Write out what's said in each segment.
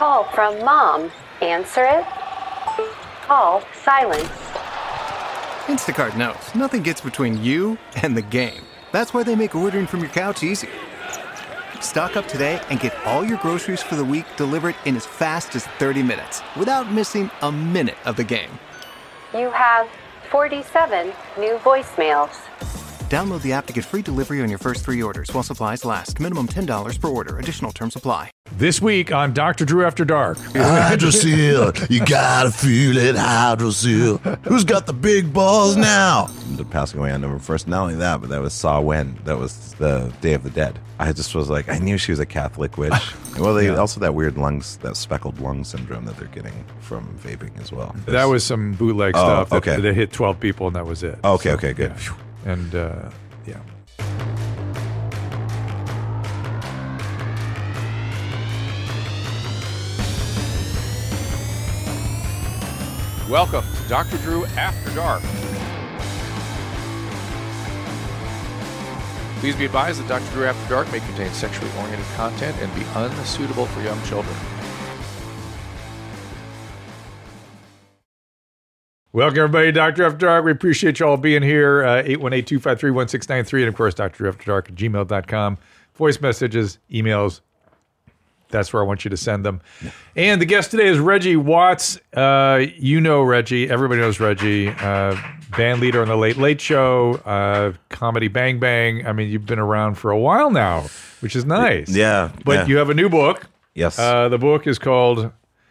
call from Mom. Answer it. Call silence. Instacart knows nothing gets between you and the game. That's why they make ordering from your couch easy. Stock up today and get all your groceries for the week delivered in as fast as 30 minutes without missing a minute of the game. You have 47 new voicemails. Download the app to get free delivery on your first 3 orders while supplies last. Minimum $10 per order. Additional terms apply. This week on Dr. Drew After Dark. Hydrocele, you gotta feel it, Hydrocele. Who's got the big balls now? They're passing away on November 1st. Not only that, but that was Samhain. That was the Day of the Dead. I just was like, I knew she was a Catholic witch. Well, they also that weird lungs, that speckled lung syndrome that they're getting from vaping as well. That was some bootleg stuff. Okay. That hit 12 people and that was it. Okay, good. Yeah. And, yeah. Welcome to Dr. Drew After Dark. Please be advised that Dr. Drew After Dark may contain sexually oriented content and be unsuitable for young children. Welcome, everybody, to Dr. After Dark. We appreciate you all being here. 818-253-1693. And, of course, drafterdark@gmail.com. Voice messages, emails. That's where I want you to send them. And the guest today is Reggie Watts. You know Reggie. Everybody knows Reggie. Band leader on The Late Late Show. Comedy Bang Bang. I mean, you've been around for a while now, which is nice. Yeah. But you have a new book. Yes. The book is called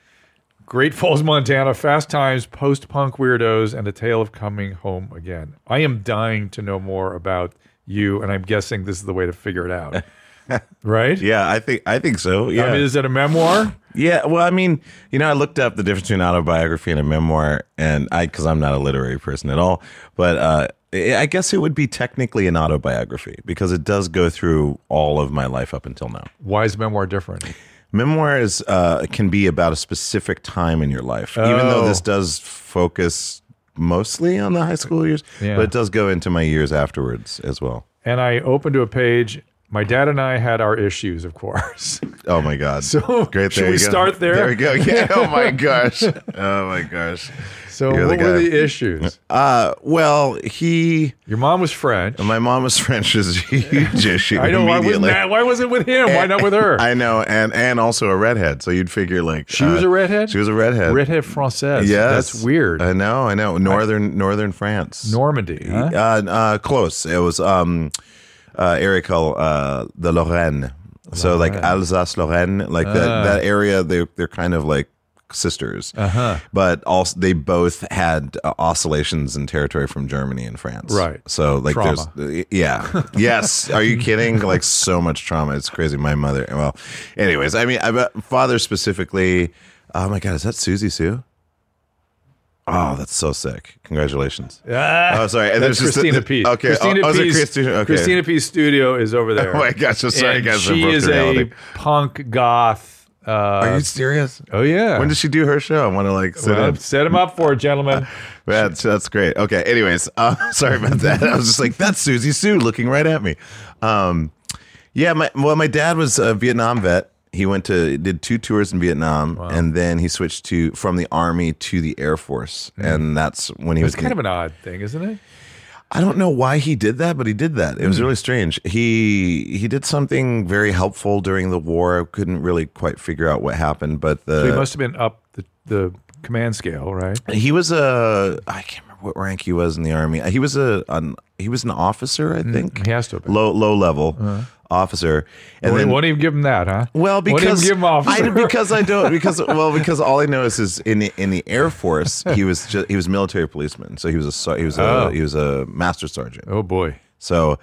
Great Falls, Montana, Fast Times, Post-Punk Weirdos, and A Tale of Coming Home Again. I am dying to know more about you, and I'm guessing this is the way to figure it out. Right? Yeah, I think so. Yeah. I mean, is it a memoir? Yeah, well, I mean, I looked up the difference between autobiography and a memoir, and because I'm not a literary person at all, but I guess it would be technically an autobiography because it does go through all of my life up until now. Why is memoir different? Memoirs can be about a specific time in your life, even though this does focus mostly on the high school years, but it does go into my years afterwards as well. And I opened to a page. My dad and I had our issues, of course. Oh my God! So great. Should we start there? There we go. Yeah. Oh my gosh. Oh my gosh. So what were the issues? Well, your mom was French. My mom was French. Is a huge issue. I know. Why was it with him? Why not with her? I know, and also a redhead. So you'd figure like she was a redhead. She was a redhead. Redhead Française. Yes, that's weird. I know. Northern France. Normandy. Huh? Close. It was area called the Lorraine. So like Alsace-Lorraine, like that area. They're kind of like sisters, but also they both had oscillations in territory from Germany and France. Right. So like trauma. There's yes. Are you kidding? Like so much trauma. It's crazy. My mother. Well, anyways, I mean, father specifically. Oh my God, is that Susie Sue? Oh, that's so sick! Congratulations. Oh, sorry. And that's Christina P. Okay. Christina P's studio is over there. Oh my gosh! So sorry, guys. She is a punk goth. Are you serious? Oh yeah. When does she do her show? I want to set him up for it, gentlemen. That's great. Okay. Anyways, sorry about that. I was just like, that's Susie Sue looking right at me. My dad was a Vietnam vet. He did 2 tours in Vietnam, and then he switched from the Army to the Air Force, and that's when he was. It's kind of an odd thing, isn't it? I don't know why he did that, but he did that. It was really strange. He did something very helpful during the war. I couldn't really quite figure out what happened, but so he must have been up the command scale, right? He was I can't remember what rank he was in the Army. He was an officer, I think. He has to have been. Low level. Officer, and then won't even give him that, huh? Well, because won't even give him officer. because all I know is in the Air Force he was military policeman, so he was a master sergeant. Oh boy! So,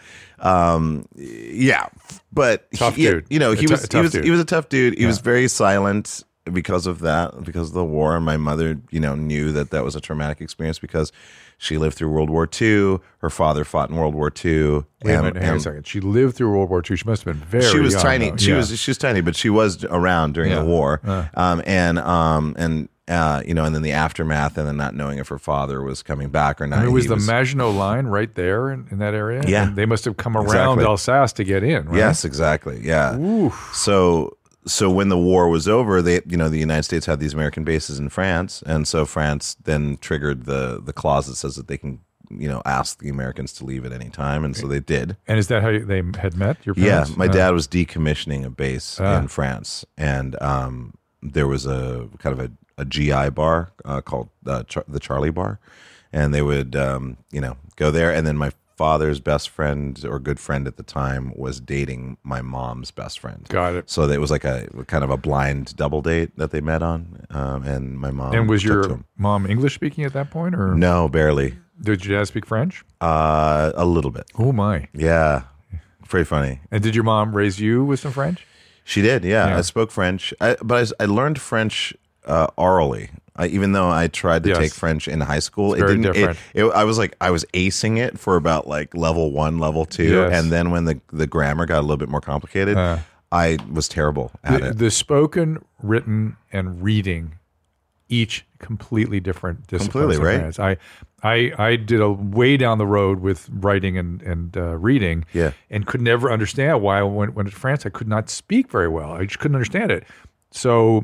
but tough dude. He was a tough dude. He was very silent because of that, because of the war. And my mother, knew that was a traumatic experience because she lived through World War II. Her father fought in World War II. Wait a minute, hang on a second. She lived through World War II. She must have been very young. She was tiny. Though. She was tiny, but she was around during the war. And then the aftermath, and then not knowing if her father was coming back or not. It was the Maginot Line right there in that area? Yeah. And they must have come around Alsace to get in, right? Yes, exactly. Yeah. Oof. So so when the war was over, the United States had these American bases in France, and so France then triggered the clause that says that they can, ask the Americans to leave at any time, and so they did. And is that how they had met? Your Yeah, parents? my dad was decommissioning a base in France, and there was a kind of a GI bar called the Charlie Bar, and they would go there, and then my father's best friend or good friend at the time was dating my mom's best friend. Got it. So it was like a kind of a blind double date that they met on, and my mom. And was took to your him. mom English speaking at that point, or No, barely. did your dad speak French? A little bit. Oh my! Yeah, pretty funny. And did your mom raise you with some French? She did. Yeah, Yeah. I spoke French, but I learned French orally. Even though I tried to Yes. take French in high school, It's very different. I was acing it for about like level 1, level 2, Yes. and then when the grammar got a little bit more complicated, I was terrible at it. The spoken, written, and reading, each completely different disciplines. Completely, in right? France. I did a way down the road with writing and reading, Yeah. and could never understand why when to France I could not speak very well. I just couldn't understand it. So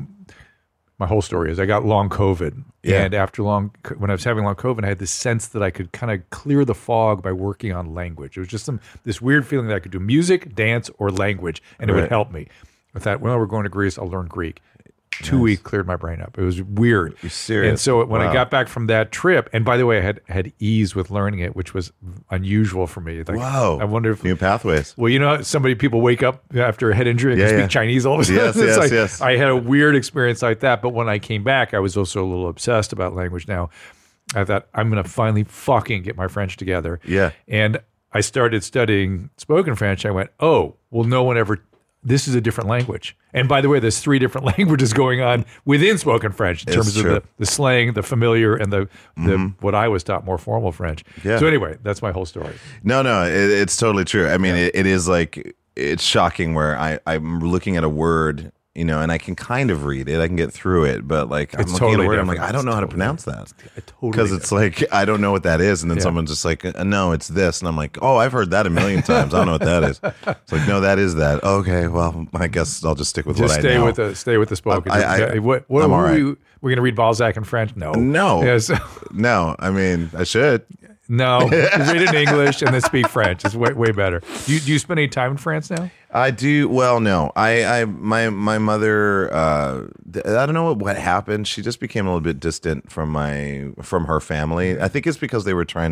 my whole story is I got long COVID, Yeah. and when I was having long COVID, I had this sense that I could kind of clear the fog by working on language. It was just this weird feeling that I could do music, dance, or language, and it would Right. help me. I thought, well, we're going to Greece, I'll learn Greek. 2 weeks cleared my brain up. It was weird. You're serious? And so when I Wow. got back from that trip, and by the way, I had ease with learning it, which was unusual for me. Like, Wow. I wonder if New pathways. well, people wake up after a head injury and Yeah, can speak yeah. Chinese all of a sudden. Yes, It's yes, like, yes. I had a weird experience like that. But when I came back, I was also a little obsessed about language now. I thought, I'm going to finally fucking get my French together. Yeah. And I started studying spoken French. I went, oh, well, no one ever, this is a different language. And by the way, there's 3 different languages going on within spoken French in It's terms true. of the slang, the familiar, and the what I was taught more formal French. Yeah. So anyway, that's my whole story. No, it's totally true. I mean, it is like, it's shocking where I'm looking at a word, and I can kind of read it. I can get through it, but like I'm It's looking totally at a word, I'm different. like, I don't know how to It's pronounce that. Totally Because it's like, I don't know what that is. And then Yeah. someone's just like, no, it's this. And I'm like, oh, I've heard that a million times. I don't know what that is. It's like, no, that is that. Okay, well, I guess I'll just stick with Just what stay I know. with the spoken. I- what I'm all right. we're going to read Balzac in French? No. No. Yes. No, I mean, I should. No. Read it in English and then speak French. It's way better. Do you spend any time in France now? I do. Well, no. My mother. I don't know what happened. She just became a little bit distant from her family. I think it's because they were trying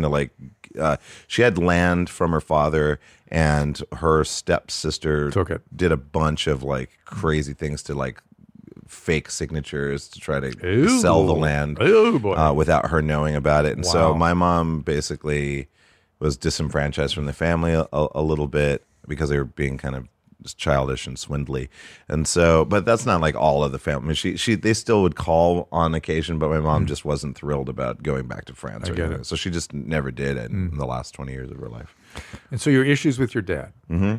to she had land from her father, and her stepsister Took it. did a bunch of like crazy things to like fake signatures to try to Ooh. sell the land Oh, boy. without her knowing about it. And so Wow. my mom basically was disenfranchised from the family a little bit because they were being kind of just childish and swindly. And so, but that's not like all of the family. They still would call on occasion, but my mom just wasn't thrilled about going back to France. I or get anything. it. So she just never did it in the last 20 years of her life. And so your issues with your dad,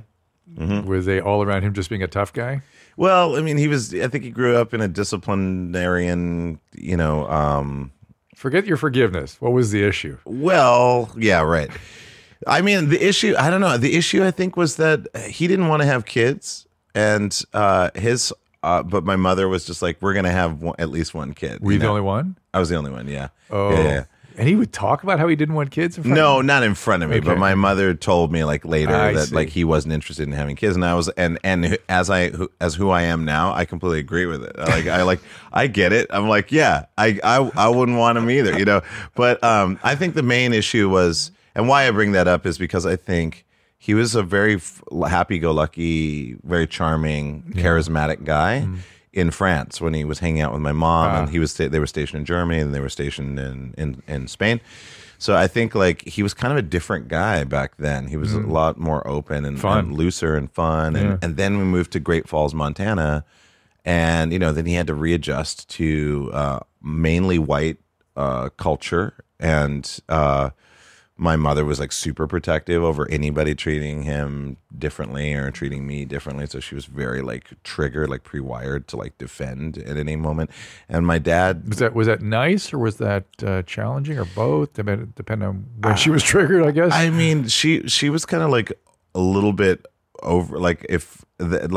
were they all around him just being a tough guy? Well, I mean, I think he grew up in a disciplinarian, Forget your forgiveness. What was the issue? well, yeah, right. I mean, the issue, I don't know. The issue, I think, was that he didn't want to have kids. And but my mother was just like, we're going to have at least one kid. Were you the only one? I was the only one, yeah. Oh. Yeah. And he would talk about how he didn't want kids in front No, of not in front of me, Okay. but my mother told me like later I that see. like he wasn't interested in having kids, and I was, and as who I am now, I completely agree with it. I get it. I'm like, yeah, I wouldn't want him either, But I think the main issue was, and why I bring that up is because I think he was a very happy-go-lucky, very charming, charismatic guy. In France when he was hanging out with my mom, and they were stationed in Germany, and they were stationed in Spain. So I think like he was kind of a different guy back then. He was a lot more open and looser and fun. And then we moved to Great Falls, Montana, and then he had to readjust to mainly white culture, and my mother was like super protective over anybody treating him differently or treating me differently. So she was very like triggered, like pre-wired to like defend at any moment. And my dad, Was that nice or was that challenging or both? Depending on when she was triggered, I guess. I mean, she was kind of like a little bit over, like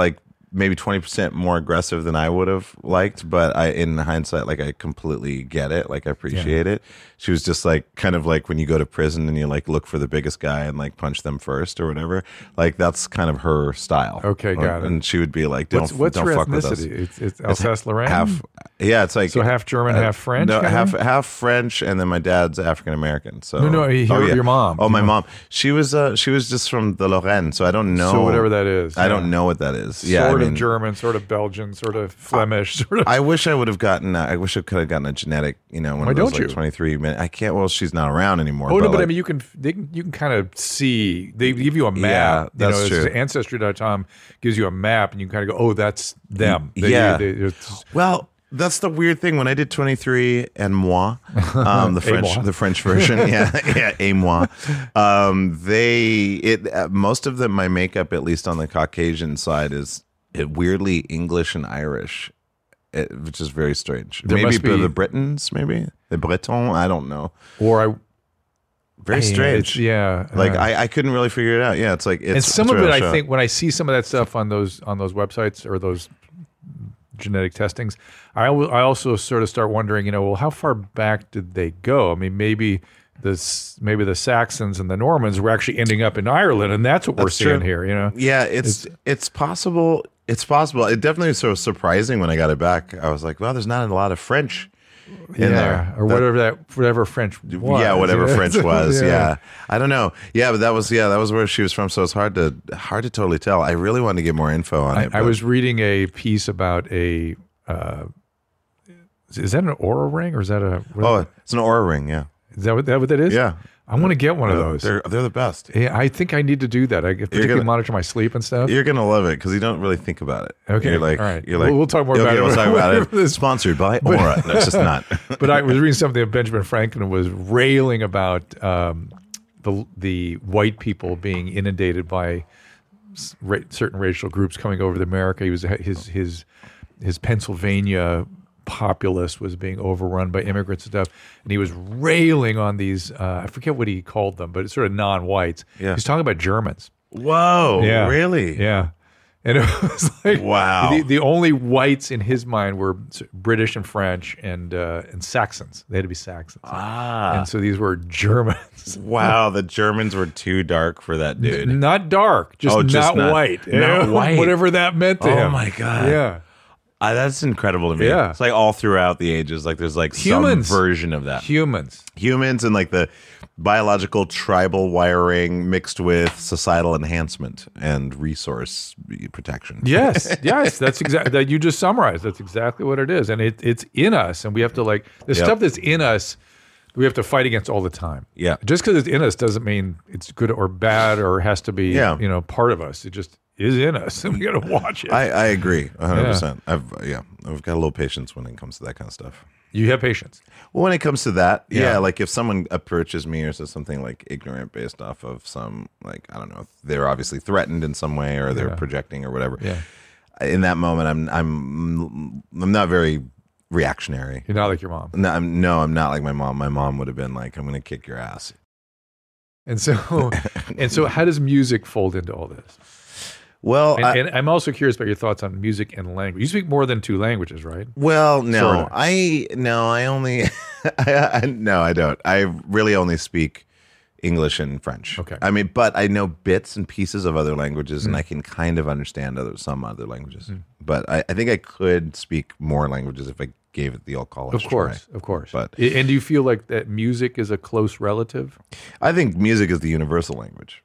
maybe 20% more aggressive than I would have liked, but in hindsight, like I completely get it. Like I appreciate it. She was just like, kind of like when you go to prison and you like look for the biggest guy and like punch them first or whatever. Like that's kind of her style. Okay, got it. And she would be like, what's don't her fuck with us. ethnicity? It's Alsace-Lorraine? It's like. So half German, half French? No, kinda? half French, and then my dad's African American. So your mom. Oh, my mom. She was just from the Lorraine, so I don't know. So whatever that is. I don't know what that is. Sort of German, sort of Belgian, sort of Flemish, sort of. I wish I would have gotten. I wish I could have gotten a genetic. When Why I was don't like you? 23. I can't. Well, she's not around anymore. Oh no, but like, I mean, you can kind of see. They give you a map. Yeah, that's true. Ancestry.com gives you a map, and you kind of go, "Oh, that's them." Well, that's the weird thing. When I did 23 and moi, the French version, et moi. Most of them, my makeup, at least on the Caucasian side, is weirdly English and Irish, which is very strange. Maybe the Britons, maybe the Breton. I don't know. Very strange. I couldn't really figure it out. Yeah, it's like and some of it. I think when I see some of that stuff on those websites or those genetic testings, I also sort of start wondering, well, how far back did they go? I mean, maybe the Saxons and the Normans were actually ending up in Ireland, and that's what we're seeing here. Yeah, it's possible. It's possible. It definitely was so surprising when I got it back. I was like, well, there's not a lot of French in there, or whatever French was. Yeah, whatever French was. Yeah, I don't know. Yeah, but that was where she was from. So it's hard to totally tell. I really wanted to get more info on it. I was reading a piece about a. Is that an Oura ring or is that a? It's an Oura ring. Yeah. Is that what that is? Yeah. I want to get one of those. They're the best. Yeah, I think I need to do that. I particularly monitor my sleep and stuff. You're gonna love it because you don't really think about it. Okay, you're like, all right. You're like, we'll talk more about it. We'll talk about it. Sponsored by Oura. No, it's just not. But I was reading something that Benjamin Franklin was railing about the white people being inundated by certain racial groups coming over to America. He was his Pennsylvania populace was being overrun by immigrants and stuff, and he was railing on these I forget what he called them, but it's sort of non-whites. Yeah. He's talking about Germans. Whoa, yeah. Really? Yeah. And it was like, wow. The only whites in his mind were British and French and Saxons. They had to be Saxons. And so these were Germans. Wow, the Germans were too dark for that dude. Not dark, just not white. Not white. Whatever that meant to him. Oh my God. Yeah. That's incredible to me. Yeah. It's like all throughout the ages, like there's like Humans. some version of that. Humans and like the biological tribal wiring mixed with societal enhancement and resource protection. Yes, that's exactly that you just summarized. That's exactly what it is, and it's in us, and we have to the stuff that's in us. We have to fight against all the time. Yeah, just because it's in us doesn't mean it's good or bad or has to be part of us. It just is in us, and we got to watch it. I agree 100%. I've got a little patience when it comes to that kind of stuff. You have patience. Well, when it comes to that, like if someone approaches me or says something like ignorant based off of some, like, I don't know, they're obviously threatened in some way or they're projecting or whatever. Yeah. In that moment, I'm not very reactionary. You're not like your mom. No, I'm not like my mom. My mom would have been like, I'm going to kick your ass. And so how does music fold into all this? Well, and I'm also curious about your thoughts on music and language. You speak more than 2 languages, right? Well, no, sort of. I only, no, I don't. I really only speak English and French. Okay. I mean, but I know bits and pieces of other languages, and I can kind of understand some other languages. But I think I could speak more languages if I gave it the old college try. Of course. But and do you feel like that music is a close relative? I think music is the universal language.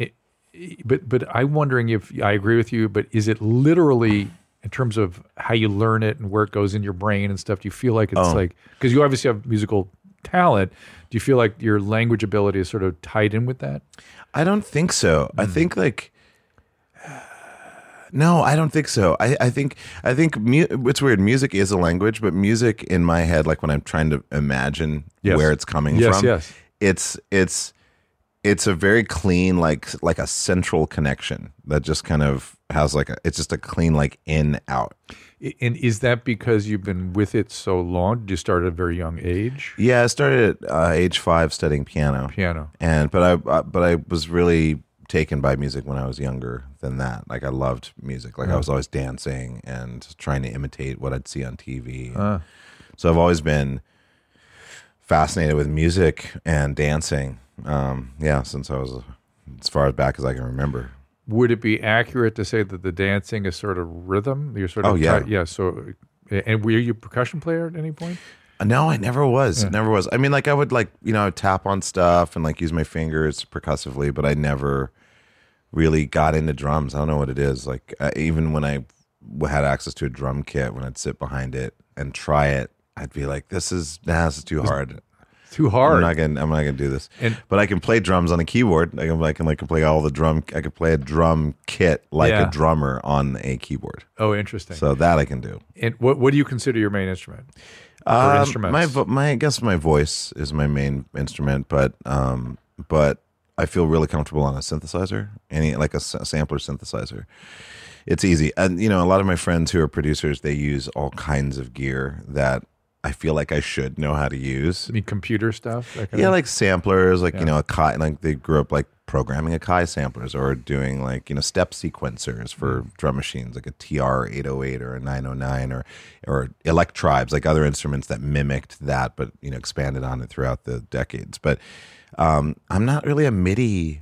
But I'm wondering if I agree with you, but is it literally in terms of how you learn it and where it goes in your brain and stuff? Do you feel like it's like, because you obviously have musical talent, do you feel like your language ability is sort of tied in with that? I don't think so. I think no, I don't think so. I think it's weird. Music is a language, but music in my head, like when I'm trying to imagine where it's coming from, it's a very clean, like a central connection that just kind of has it's just a clean, like in out. And is that because you've been with it so long? Did you start at a very young age? Yeah, I started at age 5 studying piano. Piano. But I was really taken by music when I was younger than that. Like I loved music. Like I was always dancing and trying to imitate what I'd see on TV. So I've always been fascinated with music and dancing. Since I was as far back as I can remember. Would it be accurate to say that the dancing is sort of rhythm? You're sort of So, and were you a percussion player at any point? No, I never was. Never was. I mean, like I would I would tap on stuff and like use my fingers percussively, but I never really got into drums. I don't know what it is. Like even when I had access to a drum kit, when I'd sit behind it and try it, I'd be like, this is too hard. Too hard. I'm not gonna do this. But I can play drums on a keyboard. I can play all the drum. I can play a drum kit like a drummer on a keyboard. Oh, interesting. So that I can do. And what do you consider your main instrument? Or instruments? I guess my voice is my main instrument, but I feel really comfortable on a synthesizer, like a sampler synthesizer. It's easy, and a lot of my friends who are producers, they use all kinds of gear that I feel like I should know how to use. I mean, computer stuff? Like samplers, like Akai, like they grew up like programming Akai samplers or doing like, step sequencers for drum machines, like a TR-808 or a 909 or Electribes, like other instruments that mimicked that, but, expanded on it throughout the decades. But I'm not really a MIDI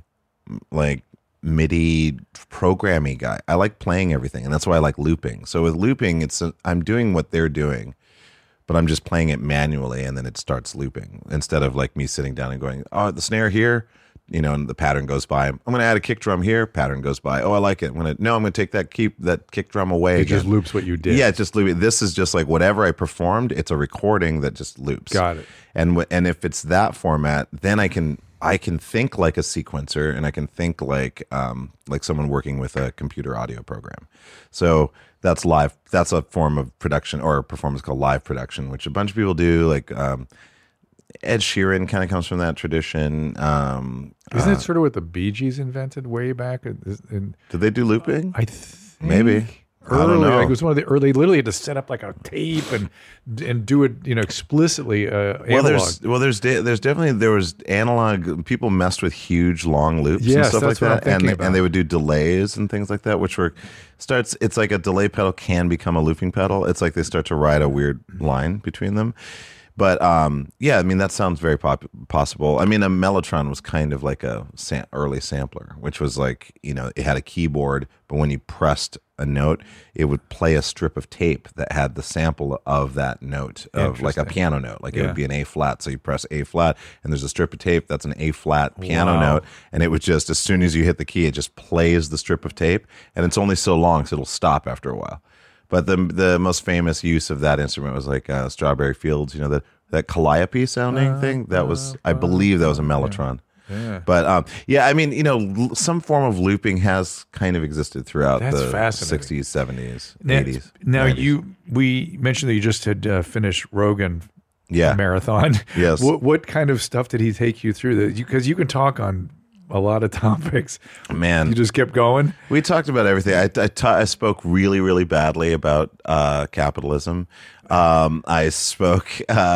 programming guy. I like playing everything, and that's why I like looping. So with looping, I'm doing what they're doing, but I'm just playing it manually, and then it starts looping instead of like me sitting down and going, oh, the snare here, and the pattern goes by. I'm going to add a kick drum here. Pattern goes by. Oh, I like it. I'm going to take that kick drum away. It just loops what you did. Yeah, it just loops. This is just like whatever I performed. It's a recording that just loops. Got it. And if it's that format, then I can think like a sequencer, and I can think like someone working with a computer audio program. So that's live. That's a form of production or performance called live production, which a bunch of people do. Like Ed Sheeran kind of comes from that tradition. Isn't it sort of what the Bee Gees invented way back? Did they do looping? I think maybe. Early, I don't know. like it was one of the early. Literally had to set up like a tape and do it, explicitly. Analog. There was analog. People messed with huge long loops and stuff like that, and they would do delays and things like that, which it's like a delay pedal can become a looping pedal. It's like they start to ride a weird line between them. But I mean that sounds very possible. I mean, a Mellotron was kind of like a early sampler, which was like it had a keyboard, but when you pressed a note, it would play a strip of tape that had the sample of that note, of like a piano note. Like it would be an A flat, so you press A flat, and there's a strip of tape that's an A flat piano note, and it would just, as soon as you hit the key, it just plays the strip of tape, and it's only so long, so it'll stop after a while. But the most famous use of that instrument was like Strawberry Fields, that calliope sounding thing. That was, I believe, that was a Mellotron. Yeah. But I mean, some form of looping has kind of existed throughout the 60s, 70s, 80s. Now 90s. we mentioned that you just had finished Rogan marathon. Yes. What kind of stuff did he take you through? Because you can talk on a lot of topics. Man, you just kept going. We talked about everything. I spoke really, really badly about capitalism. I spoke.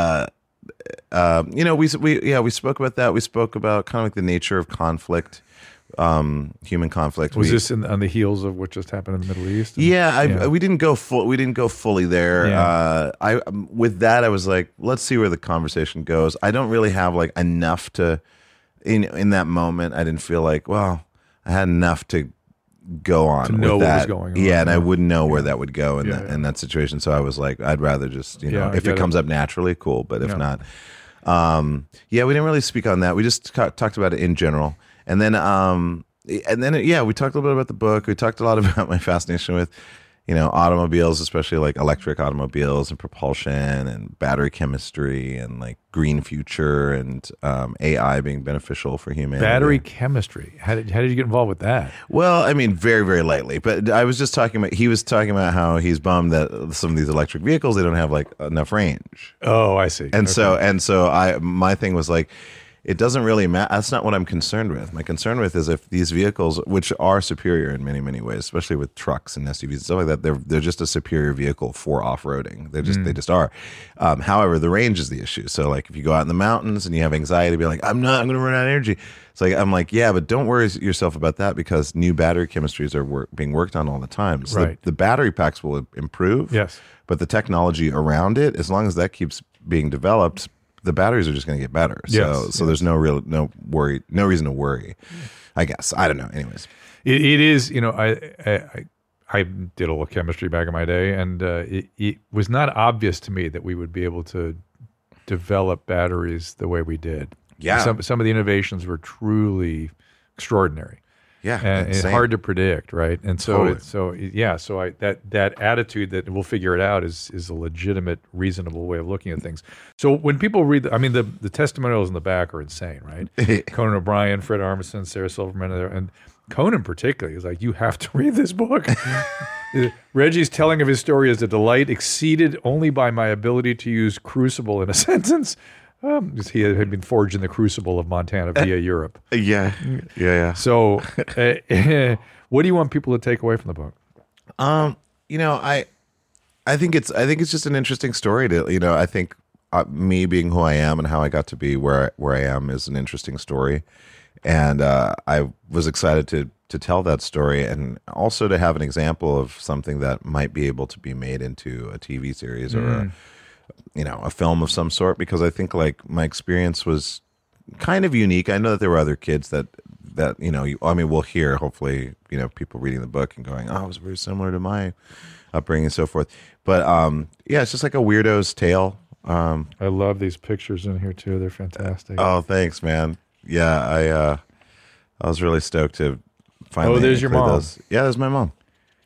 We spoke about that. We spoke about kind of like the nature of conflict, human conflict. Was this on the heels of what just happened in the Middle East? We didn't go fully there. Yeah. With that, I was like, let's see where the conversation goes. I don't really have like enough to. In that moment, I didn't feel like, well, I had enough to go on to know with that. What was going on. Yeah, and I wouldn't know where that would go in that situation. So I was like, I'd rather just, if it comes up naturally, cool. But if not, we didn't really speak on that. We just talked about it in general, and then we talked a little bit about the book. We talked a lot about my fascination with, automobiles, especially like electric automobiles and propulsion and battery chemistry and like green future and AI being beneficial for humanity. Battery chemistry. How did you get involved with that? Well, I mean, very, very lightly. But I was just he was talking about how he's bummed that some of these electric vehicles, they don't have like enough range. Oh, I see. And so my thing was like, it doesn't really matter. That's not what I'm concerned with. My concern with is if these vehicles, which are superior in many, many ways, especially with trucks and SUVs and stuff like that, they're just a superior vehicle for off-roading. They just are. However, the range is the issue. So like if you go out in the mountains and you have anxiety, be like, I'm going to run out of energy. It's like, I'm like, yeah, but don't worry yourself about that because new battery chemistries are being worked on all the time. So Right. the battery packs will improve. Yes. But the technology around it, as long as that keeps being developed, the batteries are just going to get better. So there's no reason to worry. I guess I don't know. Anyways, It is, I did a little chemistry back in my day, and it was not obvious to me that we would be able to develop batteries the way we did. Yeah. Some of the innovations were truly extraordinary. yeah, And it's insane. hard to predict, right? And so, Totally. that attitude that we'll figure it out is a legitimate, reasonable way of looking at things. So when people read, the testimonials in the back are insane, right? Conan O'Brien, Fred Armisen, Sarah Silverman, and Conan particularly is like, you have to read this book. Reggie's telling of his story is a delight exceeded only by my ability to use crucible in a sentence. Because he had been forged in the crucible of Montana via Europe. Yeah. So, what do you want people to take away from the book? I think it's just an interesting story to, I think me being who I am and how I got to be where I am is an interesting story. And I was excited to tell that story and also to have an example of something that might be able to be made into a TV series or a film of some sort, because I think like my experience was kind of unique. I know that there were other kids that we'll hear hopefully, people reading the book and going, oh, it was very similar to my upbringing and so forth. But it's just like a weirdo's tale. I love these pictures in here too. They're fantastic. Oh, thanks, man. Yeah, I was really stoked to finally. Oh, there's your mom. those. Yeah, there's my mom.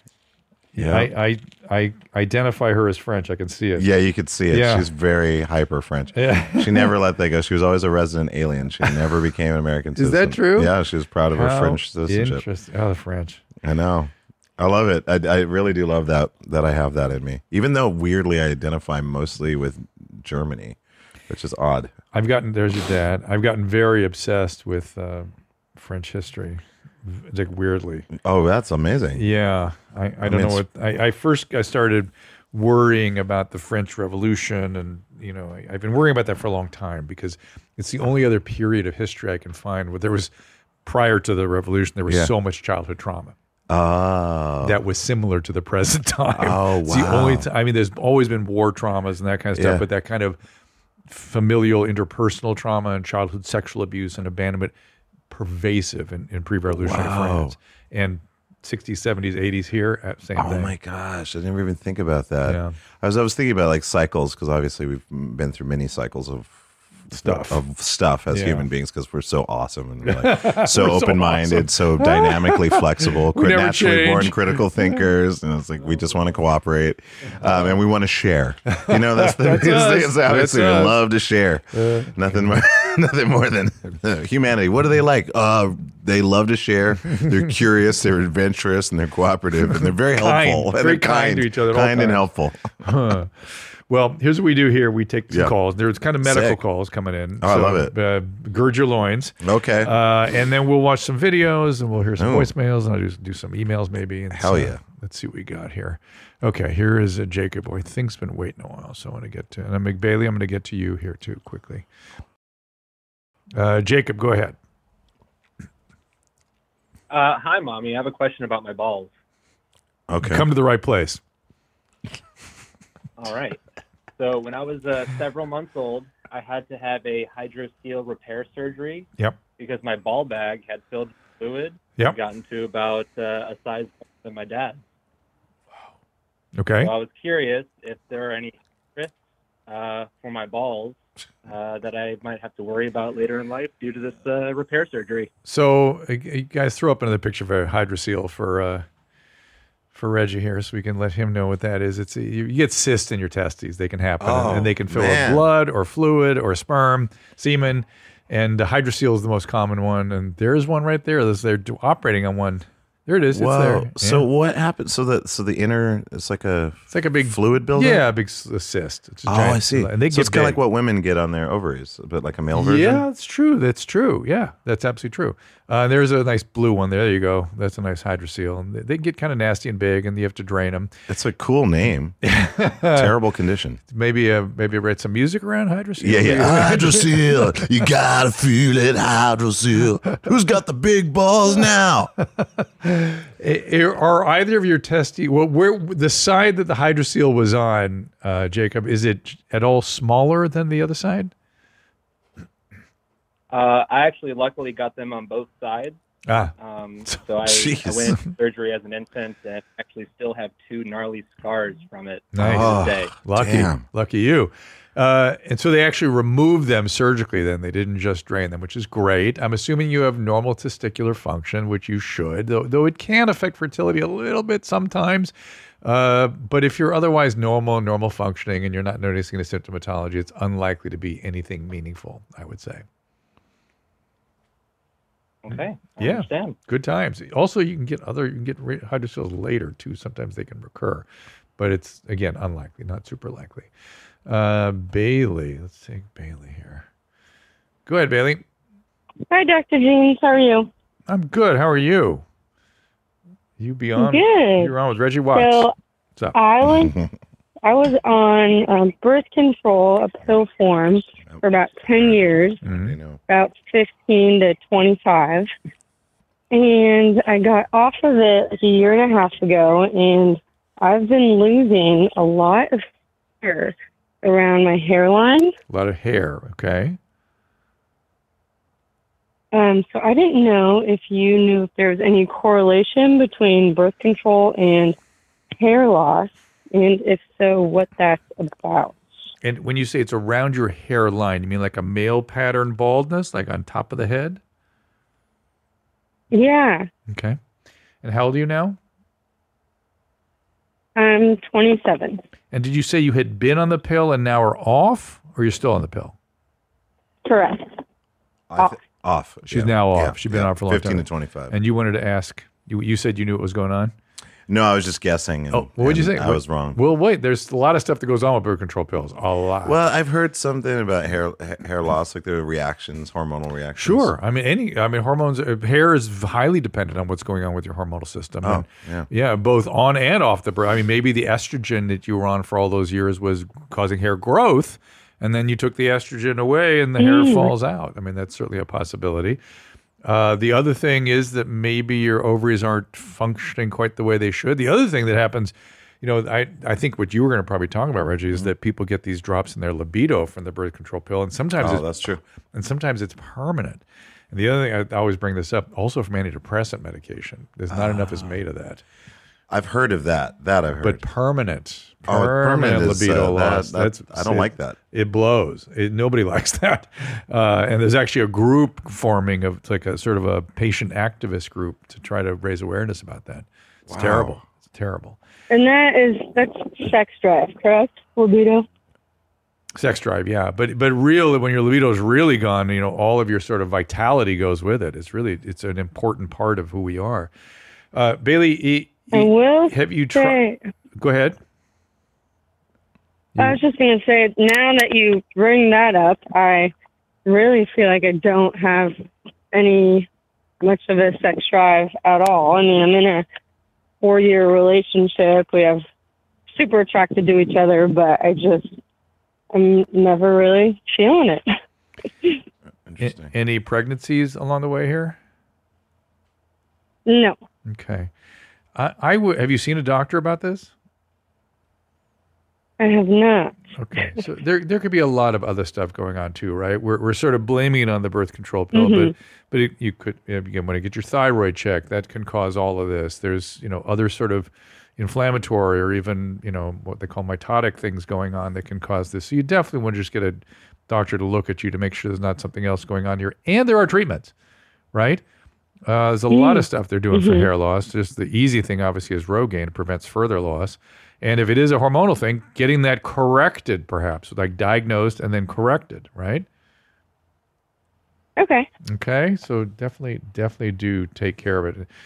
Yeah, I identify her as French. I can see it. Yeah, you could see it. Yeah. She's very hyper French. Yeah. She never let that go. She was always a resident alien. She never became an American citizen. that true? Yeah, she was proud of her French citizenship. Interesting. Oh, the French. I know. I love it. I really do love that I have that in me. Even though weirdly I identify mostly with Germany, which is odd. There's your dad. I've gotten very obsessed with French history. Like weirdly. Oh, that's amazing. Yeah. I don't know what I started worrying about the French Revolution, and I've been worrying about that for a long time because it's the only other period of history I can find where there was, prior to the revolution, there was so much childhood trauma. Oh. That was similar to the present time. Oh, It's the wow. only there's always been war traumas and that kind of stuff, Yeah. but that kind of familial interpersonal trauma and childhood sexual abuse and abandonment, pervasive in pre-revolutionary France. And 60s, 70s, 80s here, same thing. Oh my gosh, I never even think about that. Yeah. I was thinking about like cycles, because obviously we've been through many cycles of stuff as human beings, because we're so awesome and we're like so open-minded, so dynamically flexible, We never naturally born change. critical thinkers, and it's like we just want to cooperate, and we want to share. That's the biggest us. thing. It's obviously we That's us. love to share. Nothing more than humanity. What do they like? They love to share. They're curious. They're adventurous, and they're cooperative, and they're very helpful. And Very they're kind to each other at all Kind and times. helpful. Well, here's what we do here. We take some Yeah. calls. There's kind of medical Sick. calls coming in. Oh, I love it. Gird your loins. Okay. And then we'll watch some videos and we'll hear some Ooh. voicemails and I'll do some emails maybe. And Hell yeah. Let's see what we got here. Okay, here is a Jacob. I think's been waiting a while, so I want to get to. And I'm McBailey. I'm going to get to you here too quickly. Jacob, go ahead. Hi, Mommy. I have a question about my balls. Okay. Come to the right place. All right. So when I was several months old, I had to have a hydrocele repair surgery Yep. because my ball bag had filled with fluid. Yep. and gotten to about a size than my dad. Okay. So I was curious if there are any risks for my balls that I might have to worry about later in life due to this repair surgery. So you guys throw up another picture of a hydrocele for Reggie here, so we can let him know what that is. It's you get cysts in your testes. They can happen, and they can fill with blood or fluid or sperm, semen, and hydrocele is the most common one. And there's one right there. They're operating on one There it is. Whoa. It's there. So Yeah. what happens? So the inner, it's like a big fluid buildup? Yeah, a big cyst. It's a Oh, giant- I see. And they So get it's kind of big. like what women get on their ovaries, but like a male version? Yeah, that's true. That's true. Yeah, that's absolutely true. There's a nice blue one there. There you go. That's a nice hydrocele. And they get kind of nasty and big, and you have to drain them. It's a cool name. Terrible condition. Maybe write some music around hydrocele. Yeah. Hydrocele, you gotta feel it, Hydrocele. Who's got the big balls now? Are either of your testes, well, where the side that the hydrocele was on, Jacob, is it at all smaller than the other side? I actually luckily got them on both sides. Ah, So I Jeez. went into surgery as an infant and actually still have 2 gnarly scars from it Nice. to this day. Damn. lucky you. And so they actually removed them surgically then. They didn't just drain them, which is great. I'm assuming you have normal testicular function, which you should, though it can affect fertility a little bit sometimes. But if you're otherwise normal functioning and you're not noticing the symptomatology, it's unlikely to be anything meaningful, I would say. Okay, I Yeah. understand. Good times. Also, you can get hydroceles later too. Sometimes they can recur, but it's again unlikely, not super likely. Bailey, let's take Bailey here. Go ahead, Bailey. Hi, Dr. James. How are you? I'm good. How are you? You be on? Good. You're on with Reggie Watts. So What's up? I was on birth control, a pill form, for about 10 years, You know. about 15 to 25. And I got off of it like a year and a half ago, and I've been losing a lot of hair around my hairline. A lot of hair. Okay. So I didn't know if you knew if there was any correlation between birth control and hair loss, and if so, what that's about. And when you say it's around your hairline, you mean like a male pattern baldness, like on top of the head? Yeah, Okay. And how old are you now? I'm 27. And did you say you had been on the pill and now are off, or you're still on the pill? Correct. Off. She's Yeah. now off. Yeah. She's been Yeah. off for a long 15 time. to 25. And you wanted to ask, you said you knew what was going on? No, I was just guessing. And, Oh, what would you and say? I was wrong. Well, wait, there's a lot of stuff that goes on with birth control pills. A lot. Well, I've heard something about hair loss, like there are reactions, hormonal reactions. Sure. I mean, hormones, hair is highly dependent on what's going on with your hormonal system. Oh, And, yeah. yeah, both on and off the birth. I mean, maybe the estrogen that you were on for all those years was causing hair growth, and then you took the estrogen away and the hair falls out. I mean, that's certainly a possibility. The other thing is that maybe your ovaries aren't functioning quite the way they should. The other thing that happens, I think what you were going to probably talk about, Reggie, is that people get these drops in their libido from the birth control pill, and sometimes That's true. and sometimes it's permanent. And the other thing I always bring this up, also from antidepressant medication, there's not enough is made of that. I've heard of that. That I've heard. But permanent permanent is, libido that- loss. that- I don't like that. It blows. Nobody likes that. And there's actually a group forming of, it's like a sort of a patient activist group to try to raise awareness about that. It's terrible. It's terrible. And that's sex drive, correct? Libido? Sex drive, yeah, but really, when your libido is really gone, all of your sort of vitality goes with it. It's an important part of who we are. Bailey, I will have you tried? say, Go ahead. I was just going to say, now that you bring that up, I really feel like I don't have any much of a sex drive at all. I mean, I'm in a 4-year relationship. We have super attracted to each other, but I'm never really feeling it. Interesting. Any pregnancies along the way here? No. Okay. Have you seen a doctor about this? I have not. Okay, so there could be a lot of other stuff going on too, right? We're sort of blaming it on the birth control pill, but you could again want to get your thyroid checked. That can cause all of this. There's other sort of inflammatory or even what they call mitotic things going on that can cause this. So you definitely want to just get a doctor to look at you to make sure there's not something else going on here. And there are treatments, right? There's a lot of stuff they're doing for hair loss. Just the easy thing, obviously, is Rogaine. It prevents further loss. And if it is a hormonal thing, getting that corrected, perhaps, like diagnosed and then corrected, right? Okay. Okay, so definitely do take care of it.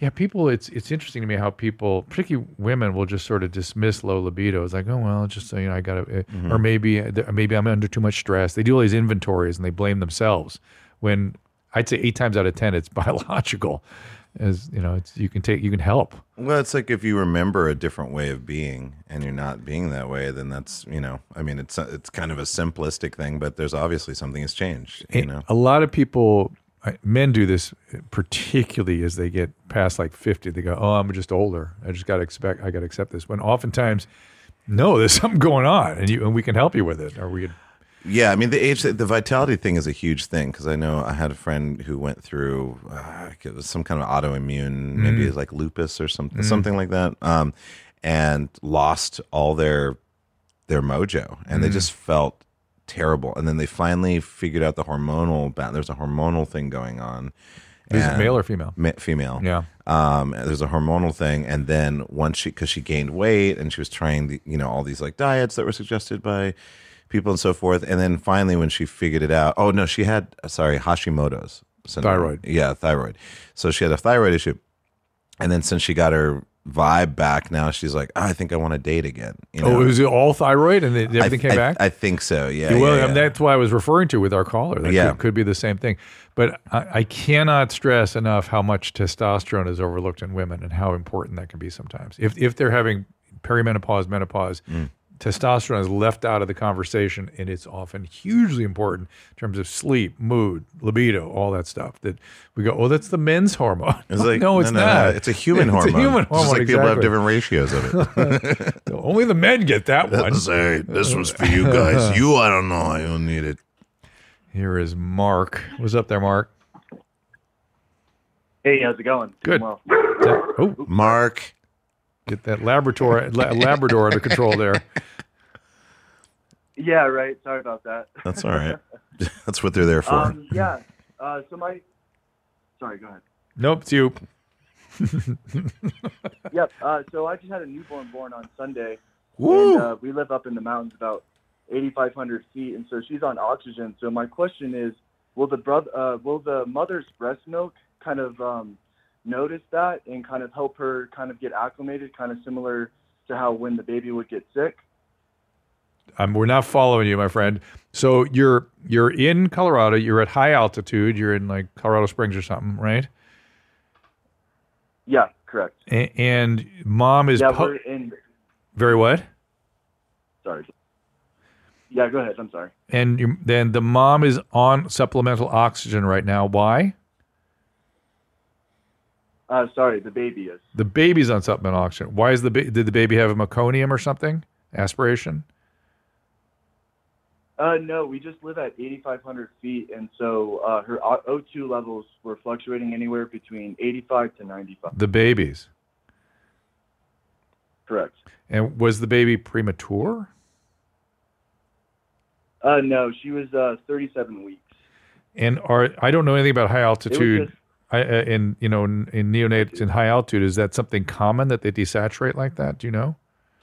Yeah, people. It's interesting to me how people, particularly women, will just sort of dismiss low libido. It's like, oh well, just so you know, I got to, or maybe I'm under too much stress. They do all these inventories and they blame themselves. When I'd say 8 times out of 10, it's biological. As you know, you can help. Well, it's like if you remember a different way of being and you're not being that way, then that's, you know, I mean, it's kind of a simplistic thing, but there's obviously something has changed, you know. A lot of people, men do this particularly as they get past like 50. They go, oh, I'm just older. I got to accept this. When oftentimes, no, there's something going on and we can help you with it. Or we could. Yeah, I mean, the vitality thing is a huge thing because I know I had a friend who went through it was some kind of autoimmune, maybe it's like lupus or something like that, and lost all their mojo, and they just felt terrible. And then they finally figured out the hormonal there's a hormonal thing going on. Is it male or female? Female. Yeah. There's a hormonal thing, and then once because she gained weight and she was trying all these like diets that were suggested by people and so forth. And then finally, when she figured it out, oh no, she had, Hashimoto's syndrome. Thyroid. Yeah, thyroid. So she had a thyroid issue. And then since she got her vibe back, now she's like, I think I want to date again. Was it all thyroid and everything came back? I think so, yeah. Well, yeah. That's why I was referring to with our caller. That could be the same thing. But I cannot stress enough how much testosterone is overlooked in women and how important that can be sometimes. If they're having perimenopause, menopause, testosterone is left out of the conversation, and it's often hugely important in terms of sleep, mood, libido, all that stuff. That we go, oh, that's the men's hormone. It's like, no, it's not. It's a human hormone. It's a human hormone. Just like exactly. people have different ratios of it. Only the men get that one. Say, this was for you guys. I don't know. I don't need it. Here is Mark. What's up there, Mark? Hey, how's it going? Good. Well, Mark. Get that Labrador under control there. yeah, right. Sorry about that. That's all right. That's what they're there for. Yeah. Sorry, go ahead. Nope, it's you. Yep. So I just had a newborn born on Sunday. Woo! And we live up in the mountains about 8,500 feet, and so she's on oxygen. So my question is, will the mother's breast milk kind of notice that and kind of help her kind of get acclimated, kind of similar to how when the baby would get sick? We're not following you, my friend. So you're in Colorado. You're at high altitude. You're in like Colorado Springs or something, right? Yeah, correct. And mom is we're in. Very what? Sorry. Yeah, go ahead. I'm sorry. And then the mom is on supplemental oxygen right now. Why? Sorry, the baby is. The baby's on supplemental oxygen. Why is did the baby have a meconium or something? Aspiration? No, we just live at 8,500 feet, and so her O2 levels were fluctuating anywhere between 85 to 95. The baby's? Correct. And was the baby premature? No, she was 37 weeks. And I don't know anything about high altitude. In neonates in high altitude, is that something common that they desaturate like that? Do you know?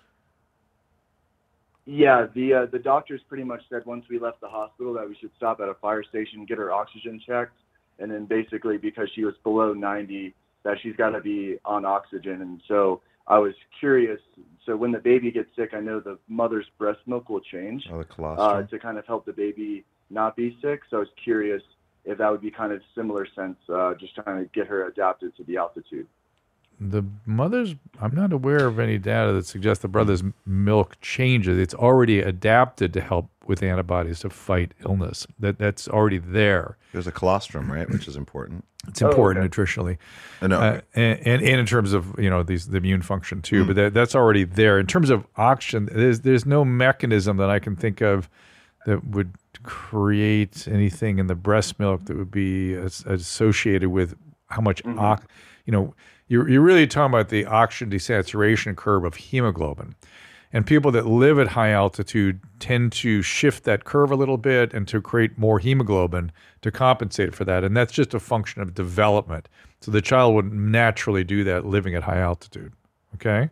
Yeah, the doctors pretty much said once we left the hospital that we should stop at a fire station, get her oxygen checked, and then basically because she was below 90, that she's got to be on oxygen. And so I was curious. So when the baby gets sick, I know the mother's breast milk will change The colostrum. to kind of help the baby not be sick. So I was curious if that would be kind of similar sense, just trying to get her adapted to the altitude. The mother's, I'm not aware of any data that suggests the brother's milk changes. It's already adapted to help with antibodies to fight illness. That's already there. There's a colostrum, right, which is important. It's important nutritionally, No. and in terms of the immune function too. But that's already there. In terms of oxygen, there's no mechanism that I can think of that would create anything in the breast milk that would be associated with how much You're really talking about the oxygen desaturation curve of hemoglobin. And people that live at high altitude tend to shift that curve a little bit and to create more hemoglobin to compensate for that. And that's just a function of development. So the child would naturally do that living at high altitude. Okay?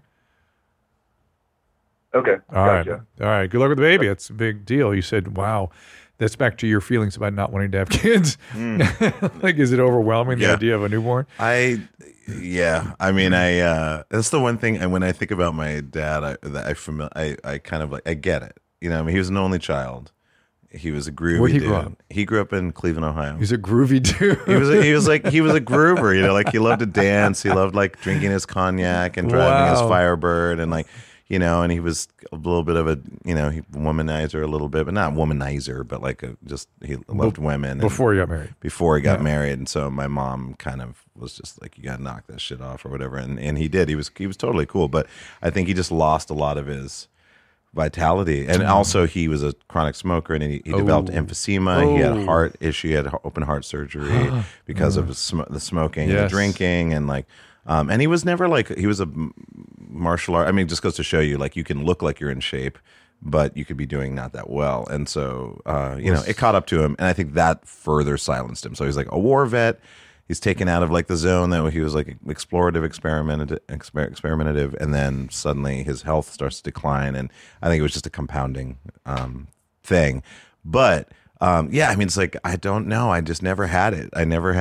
Okay. All right. Good luck with the baby. It's a big deal. You said, wow. that's back to your feelings about not wanting to have kids. Like, is it overwhelming, the idea of a newborn? I mean, that's the one thing. And when I think about my dad, I kind of like, I get it. You know, I mean, he was an only child. He was a groovy Where'd he dude. grow up? He grew up in Cleveland, Ohio. He's a groovy dude. He was a groover, you know, like he loved to dance. He loved like drinking his cognac and driving his Firebird and like, you know, and he was a little bit of a, you know, womanizer a little bit, but not womanizer, but like he loved women. Before he got married. Before he got married. And so my mom kind of was just like, you got to knock that shit off or whatever. And he did. He was totally cool. But I think he just lost a lot of his vitality. And also he was a chronic smoker and he developed emphysema. He had a heart issue. He had open heart surgery because of the smoking and the drinking and like, and he was never like, he was a martial art. I mean, it just goes to show you, like, you can look like you're in shape, but you could be doing not that well. And so, you know, it caught up to him. And I think that further silenced him. So he's like a war vet. He's taken out of like the zone that he was like explorative, experimentative. And then suddenly his health starts to decline. And I think it was just a compounding thing. But yeah, I mean, it's like, I don't know. I just never had it.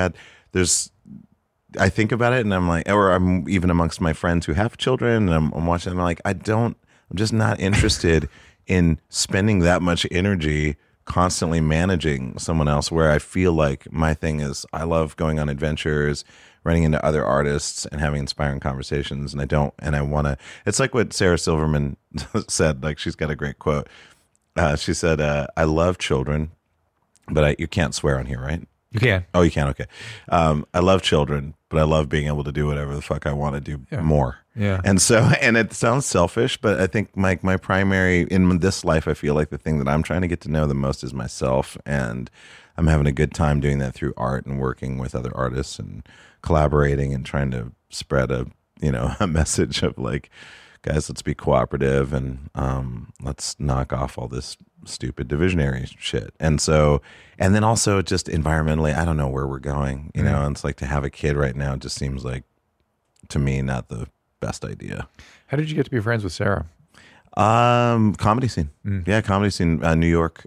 I think about it and I'm like, or I'm even amongst my friends who have children and I'm watching them, I'm like, I'm just not interested in spending that much energy constantly managing someone else, where I feel like my thing is I love going on adventures, running into other artists and having inspiring conversations. And I want to, it's like what Sarah Silverman said, like she's got a great quote. She said, I love children, but you can't swear on here, right? You can. Oh, you can? Okay. I love children, but I love being able to do whatever the fuck I want to do more. Yeah. And so, and it sounds selfish, but I think my primary, in this life, I feel like the thing that I'm trying to get to know the most is myself. And I'm having a good time doing that through art and working with other artists and collaborating and trying to spread a message of like, guys, let's be cooperative and let's knock off all this stupid divisionary shit. And so, and then also just environmentally, I don't know where we're going, you know, and it's like to have a kid right now just seems like, to me, not the best idea. How did you get to be friends with Sarah? Comedy scene. Yeah, comedy scene, New York.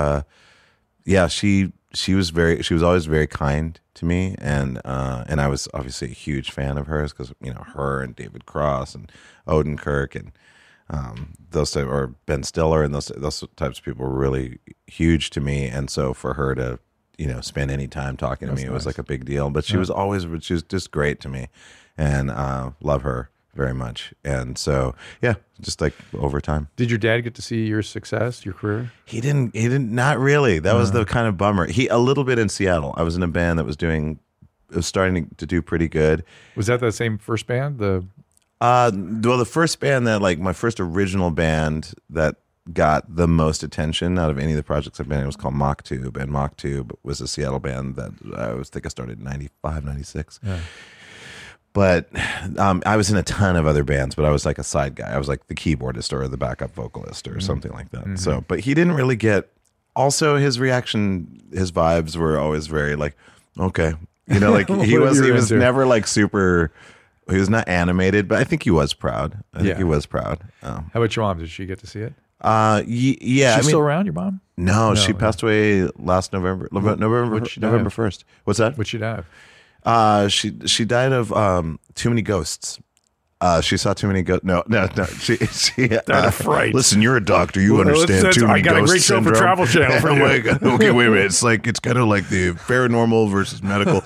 Yeah, she was always very kind to me, and I was obviously a huge fan of hers because, you know, her and David Cross and Odenkirk and those type, or Ben Stiller and those types of people were really huge to me. And so for her to, you know, spend any time talking to me, it was like a big deal. But she was just great to me, and love her very much. And so, yeah, just like over time. Did your dad get to see your success, your career? He didn't, not really. That was the kind of bummer. A little bit in Seattle. I was in a band that was starting to do pretty good. Was that the same first band? Well, the first band that, like, my first original band that got the most attention out of any of the projects I've been in was called Mock Tube. And Mock Tube was a Seattle band that I started in 95, 96. Yeah. But I was in a ton of other bands, but I was like a side guy. I was like the keyboardist or the backup vocalist or something like that. Mm-hmm. So, but he didn't really get, also his reaction, his vibes were always very like, okay. You know, like he was never like super, he was not animated, but I think he was proud. I think he was proud. How about your mom? Did she get to see it? Yeah. She's still around, your mom? No, she passed away last November. November 1st. What's that? What'd she die? She died of too many ghosts. She saw too many ghosts. No. She died of fright. Listen, you're a doctor. You understand too many ghosts. I got a great show for Travel Channel for you. Okay, wait a minute. It's kind of like the paranormal versus medical.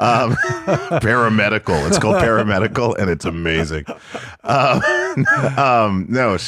Paramedical. It's called paramedical, and it's amazing. No,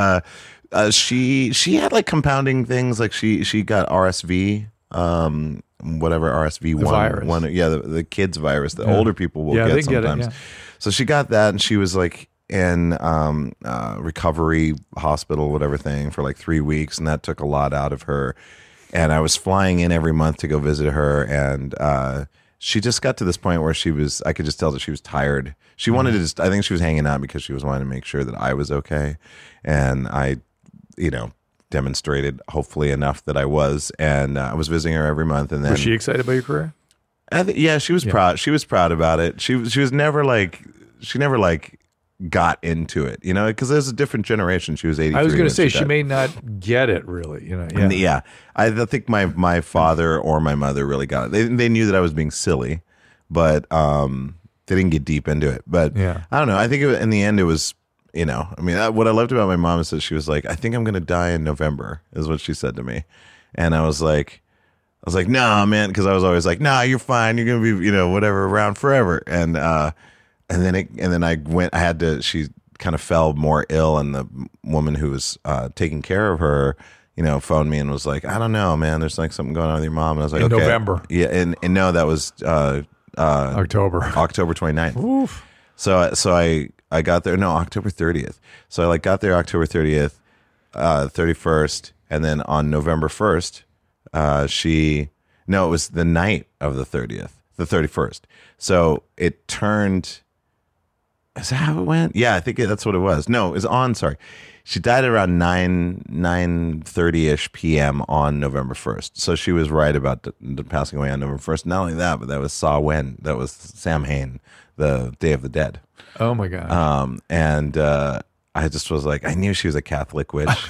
she had like compounding things. Like she got RSV. Whatever RSV1, the kids virus that older people will get sometimes. So she got that, and she was like in recovery hospital, whatever thing, for like 3 weeks, and that took a lot out of her. And I was flying in every month to go visit her, and she just got to this point where I could just tell that she was tired. She wanted to I think she was hanging out because she was wanting to make sure that I was okay, and I, demonstrated hopefully enough that I was, and I was visiting her every month. And then was she excited about your career? Yeah, she was proud. She was proud about it. She was never like, she never like got into it, because there's a different generation. She was 83. I was going to say she died. may not get it really. And I think my father or my mother really got it. They knew that I was being silly, but they didn't get deep into it. But I don't know. I think in the end it was, what I loved about my mom is that she was like, I think I'm going to die in November, is what she said to me. And I was like, nah, man, because I was always like, nah, you're fine. You're going to be, whatever, around forever. And then I went. I had to. She kind of fell more ill, and the woman who was taking care of her, phoned me and was like, I don't know, man. There's like something going on with your mom. And I was like, in okay. November. Yeah, and no, that was October 29th. Oof. So I got there. No, October 30th. So I got there October 30th, 31st, and then on November 1st, it was the night of the 30th, the 31st. So it turned. Is that how it went? Yeah, I think that's what it was. No, it was on. Sorry, she died around 9:30ish p.m. on November 1st. So she was right about the passing away on November 1st. Not only that, but that was That was Sam Hain, the Day of the Dead. Oh my gosh. And I just was like, I knew she was a Catholic witch,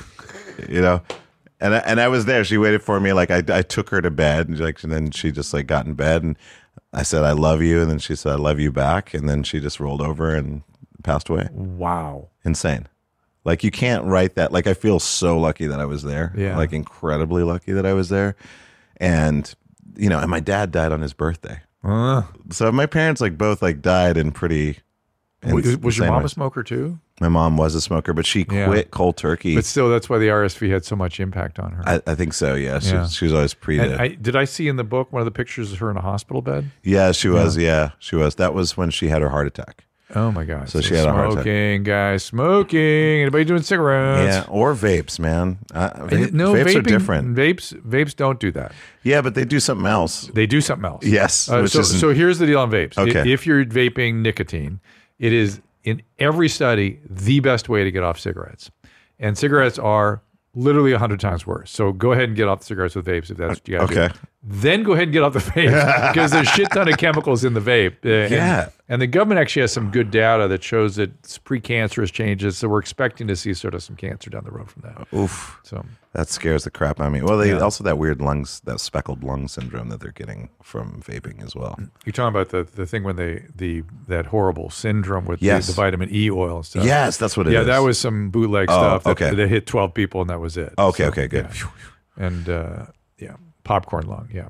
And I was there. She waited for me. Like I took her to bed, and then she just like got in bed, and I said, I love you. And then she said, I love you back. And then she just rolled over and passed away. Wow. Insane. Like you can't write that. Like I feel so lucky that I was there. Yeah. Like incredibly lucky that I was there. And, and my dad died on his birthday. So my parents like both like died in pretty. Was your mom way. a smoker too? My mom was a smoker, but she quit cold turkey. But still, that's why the RSV had so much impact on her. I think so, yeah. She was always Did I see in the book one of the pictures of her in a hospital bed? Yeah, she was. Yeah, she was. That was when she had her heart attack. Oh, my gosh. So she had a heart attack. Smoking, guys. Smoking. Anybody doing cigarettes? Yeah, or vapes, man. Vapes are different. Vapes don't do that. Yeah, but they do something else. They do something else. Yes. So here's the deal on vapes. Okay. If you're vaping nicotine, it is, in every study, the best way to get off cigarettes. And cigarettes are literally 100 times worse. So go ahead and get off the cigarettes with vapes if that's what you got to do. Okay. Then go ahead and get off the vape because there's a shit ton of chemicals in the vape. And the government actually has some good data that shows that it's precancerous changes. So we're expecting to see sort of some cancer down the road from that. Oof. So that scares the crap out of me. Well, also that weird that speckled lung syndrome that they're getting from vaping as well. You're talking about the thing when that horrible syndrome with Yes. the vitamin E oil and stuff. Yes, that's what it is. Yeah, that was some bootleg stuff that hit 12 people and that was it. Okay, good. Yeah. And popcorn lung, yeah.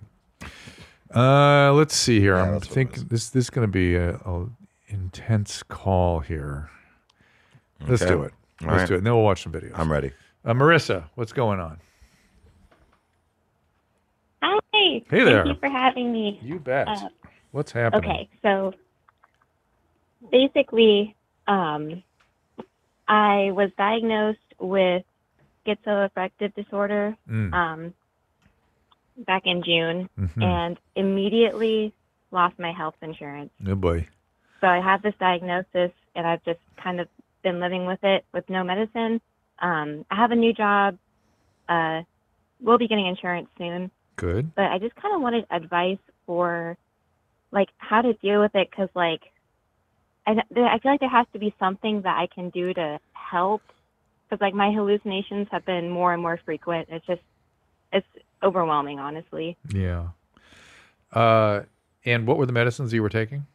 Let's see here. I think this is going to be a intense call here. Let's do it. Let's do it. And then we'll watch some videos. I'm ready. Marissa, what's going on? Hi. Hey there. Thank you for having me. You bet. What's happening? Okay, so basically, I was diagnosed with schizoaffective disorder back in June, and immediately lost my health insurance. Oh boy. So I have this diagnosis, and I've just kind of been living with it with no medicine. I have a new job. We'll be getting insurance soon. Good. But I just kind of wanted advice for, like, how to deal with it, because, like, I feel like there has to be something that I can do to help, because, like, my hallucinations have been more and more frequent. It's overwhelming, honestly. Yeah. And what were the medicines you were taking?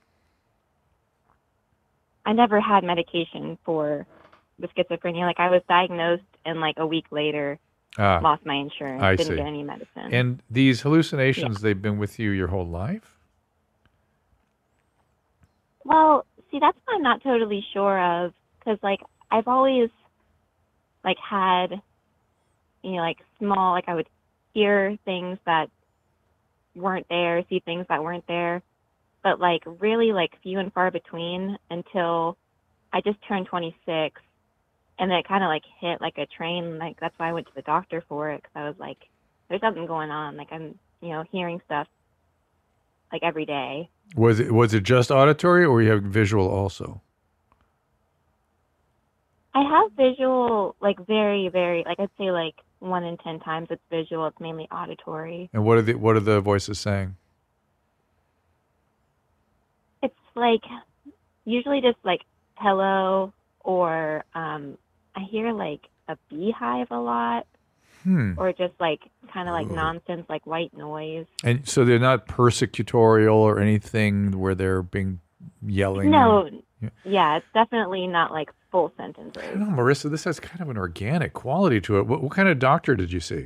I never had medication for the schizophrenia. Like, I was diagnosed and, like, a week later lost my insurance. I didn't see. get any medicine. And these hallucinations, they've been with you your whole life? Well, see, that's what I'm not totally sure of, because, like, I've always, like, had, like, small, like, I would hear things that weren't there, see things that weren't there, but, like, really, like, few and far between until I just turned 26, and then it kind of, like, hit like a train. Like, that's why I went to the doctor for it, because I was like, there's something going on. Like, I'm, hearing stuff, like, every day. Was it just auditory, or you have visual also? I have visual, like, very, very, like, I'd say, like, 1 in 10 times it's visual. It's mainly auditory. And what are the voices saying? It's, like, usually just, like, hello, or I hear like a beehive a lot, or just like kind of like nonsense, like white noise. And so they're not persecutorial or anything where they're being yelling? No. Yeah, it's definitely not like full sentences. I don't know, Marissa, this has kind of an organic quality to it. What kind of doctor did you see?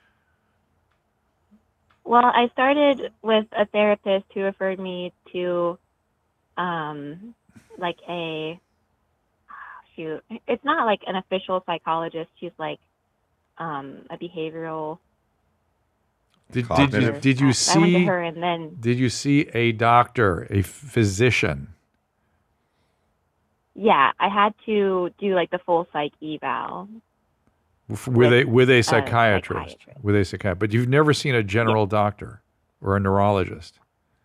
Well, I started with a therapist who referred me to like it's not like an official psychologist. She's like a behavioral. Did you see? I went to her, and then did you see a doctor, a physician? Yeah, I had to do like the full psych eval. With a psychiatrist. With a psychiatrist. But you've never seen a general doctor or a neurologist?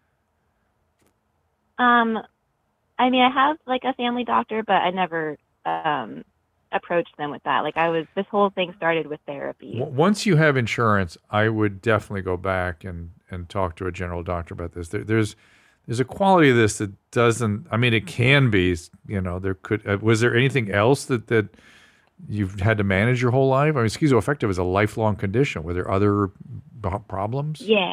I mean, I have like a family doctor, but I never approached them with that. Like this whole thing started with therapy. Once you have insurance, I would definitely go back and talk to a general doctor about this. There's a quality of this that doesn't, I mean, it can be, there could, was there anything else that you've had to manage your whole life? I mean, schizoaffective is a lifelong condition. Were there other problems? Yeah.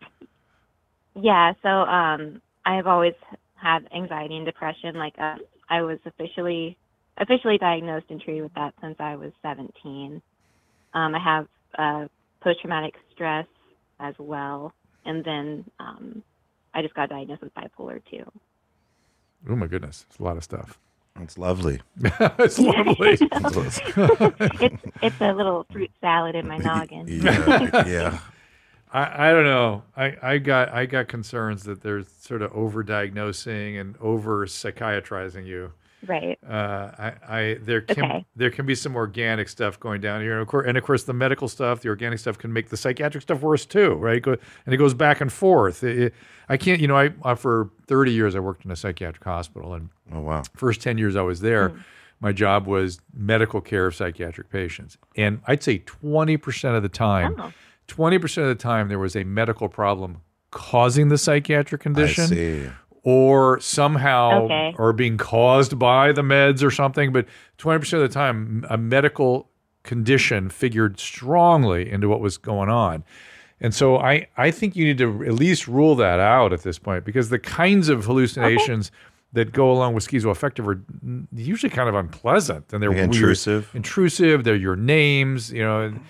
So I've always had anxiety and depression. Like I was officially diagnosed and treated with that since I was 17. I have post-traumatic stress as well. And then I just got diagnosed with bipolar too. Oh my goodness. It's a lot of stuff. It's lovely. It's lovely. It's a little fruit salad in my noggin. Yeah. I don't know. I got concerns that there's sort of overdiagnosing and over psychiatrizing you. Right. There can be some organic stuff going down here, and of course the medical stuff, the organic stuff can make the psychiatric stuff worse too, right? And it goes back and forth. I can't, I for 30 years I worked in a psychiatric hospital, and oh wow, first 10 years I was there, my job was medical care of psychiatric patients, and I'd say 20% of the time, 20% of the time there was a medical problem causing the psychiatric condition. I see. Or somehow, or being caused by the meds or something. But 20% of the time, a medical condition figured strongly into what was going on. And so I think you need to at least rule that out at this point, because the kinds of hallucinations that go along with schizoaffective are usually kind of unpleasant, and they're intrusive. Intrusive. They're your names, and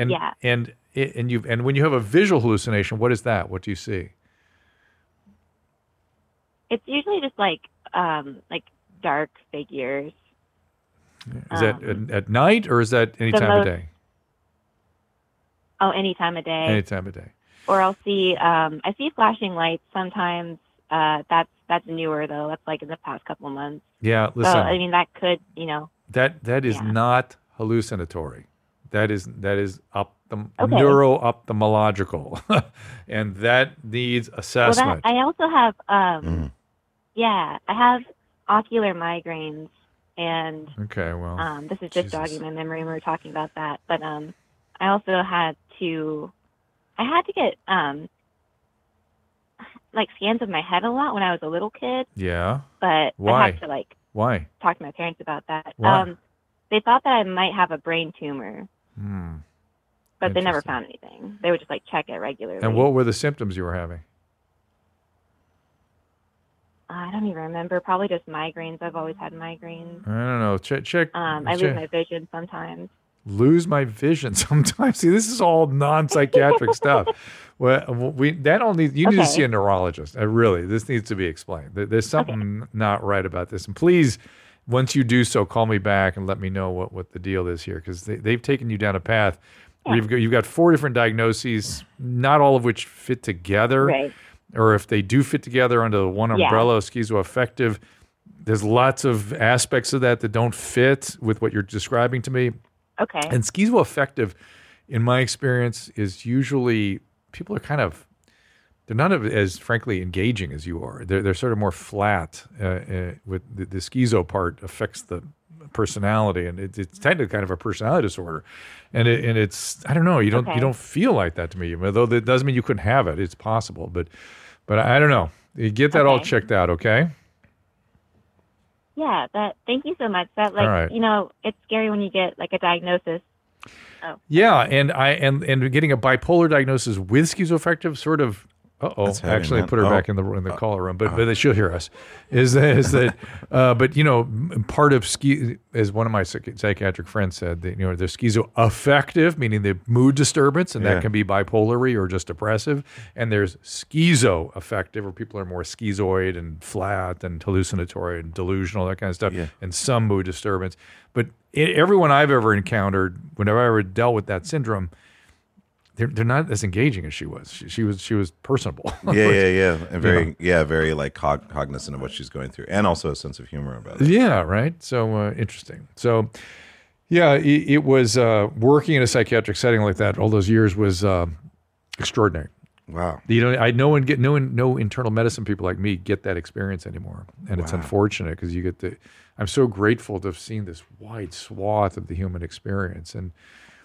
when you have a visual hallucination, what is that? What do you see? It's usually just like dark figures. Is that at night, or is that any time of day? Oh, any time of day. Any time of day. Or I'll see. I see flashing lights sometimes. That's newer though. That's like in the past couple of months. Yeah, listen. So I mean, that could That is not hallucinatory. That is neuro-ophthalmological, and that needs assessment. Well, I also have I have ocular migraines, and this is just jogging my memory when we were talking about that. But I also had to get like scans of my head a lot when I was a little kid. Yeah. But why? I had to why talk to my parents about that. Why? They thought that I might have a brain tumor. But they never found anything. They would just check it regularly. And what were the symptoms you were having? I don't even remember. Probably just migraines. I've always had migraines. I don't know. Check. I lose my vision sometimes. Lose my vision sometimes. See, this is all non-psychiatric stuff. Well, you need to see a neurologist. Really, this needs to be explained. There's something not right about this. And please, once you do so, call me back and let me know what the deal is here, because they've taken you down a path where you've got 4 different diagnoses, not all of which fit together. Right. Or if they do fit together under the one umbrella of schizoaffective, there's lots of aspects of that don't fit with what you're describing to me. Okay. And schizoaffective, in my experience, is usually people are they're not as frankly engaging as you are. They're sort of more flat. With the schizo part affects the personality, and it's technically kind of a personality disorder. And it's I don't know. You don't feel like that to me. Though that doesn't mean you couldn't have it. It's possible, but I don't know. You get that all checked out, okay? Yeah, thank you so much. That All right. it's scary when you get like a diagnosis. Oh. Yeah, and getting a bipolar diagnosis with schizoaffective sort of. That's heavy, Actually, man. put her back in the caller room, but she'll hear us. Is that? But part of as one of my psychiatric friends said, that there's schizoaffective, meaning the mood disturbance, and that can be bipolar or just depressive, and there's schizoaffective, where people are more schizoid and flat and hallucinatory and delusional, that kind of stuff, and some mood disturbance. But everyone I've ever encountered, whenever I ever dealt with that syndrome, they're not as engaging as she was. She was personable. Yeah. And very like cognizant of what she's going through, and also a sense of humor about it. Yeah, right. So interesting. So, yeah, it was working in a psychiatric setting like that all those years was extraordinary. Wow. No internal medicine people like me get that experience anymore, and it's unfortunate because you get I'm so grateful to have seen this wide swath of the human experience, and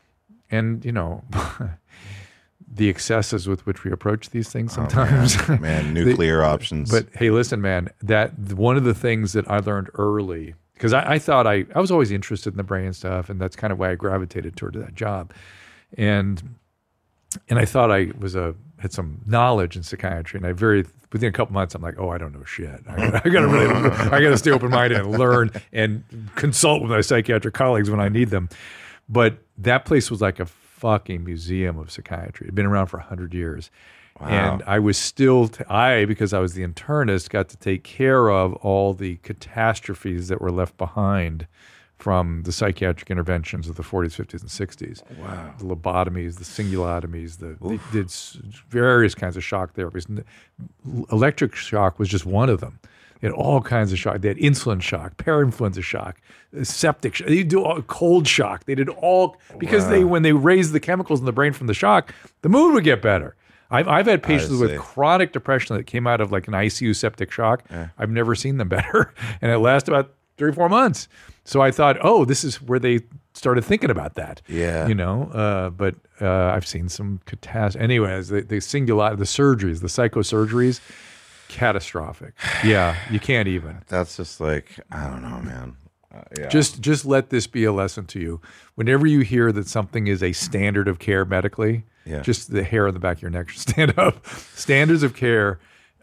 the excesses with which we approach these things sometimes. Man, nuclear options. But hey, listen, man, that one of the things that I learned early, because I thought I was always interested in the brain stuff, and that's kind of why I gravitated toward that job. And I thought I had some knowledge in psychiatry, and within a couple months, I'm like, oh, I don't know shit. I got to stay open-minded and learn and consult with my psychiatric colleagues when I need them. But that place was like a fucking museum of psychiatry. It had been around for 100 years. Wow. And I was still, because I was the internist, got to take care of all the catastrophes that were left behind from the psychiatric interventions of the 40s, 50s, and 60s. Wow. The lobotomies, the singulotomies, they did various kinds of shock therapies. Electric shock was just one of them. They had all kinds of shock. They had insulin shock, parainfluenza shock, septic shock. They do cold shock. They did all because when they raised the chemicals in the brain from the shock, the mood would get better. I've had patients with chronic depression that came out of like an ICU septic shock. Yeah. I've never seen them better, and it lasted about 3 or 4 months. So I thought, oh, this is where they started thinking about that. Yeah, But I've seen some catastrophe. Anyways, the surgeries, the psychosurgeries. Catastrophic. Yeah, you can't even. That's just like, I don't know, man. Yeah. Just let this be a lesson to you. Whenever you hear that something is a standard of care medically, just the hair on the back of your neck should stand up. Standards of care,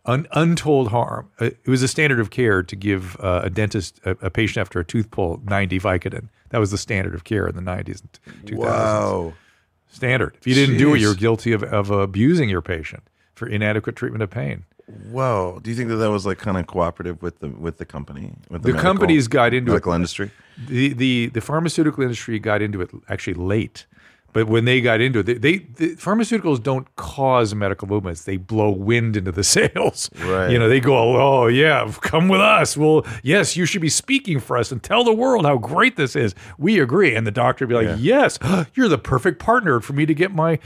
untold harm. It was a standard of care to give a dentist, a patient after a tooth pull, 90 Vicodin. That was the standard of care in the 90s and 2000s. Wow. Standard. If you didn't do it, you're guilty of abusing your patient for inadequate treatment of pain. Whoa! Do you think that was like kind of cooperative with the company? With the companies got into medical industry. The pharmaceutical industry got into it actually late, but when they got into it, the pharmaceuticals don't cause medical movements; they blow wind into the sails. Right. They go, "Oh yeah, come with us. Well, yes, you should be speaking for us and tell the world how great this is. We agree." And the doctor would be like, "Yes, you're the perfect partner for me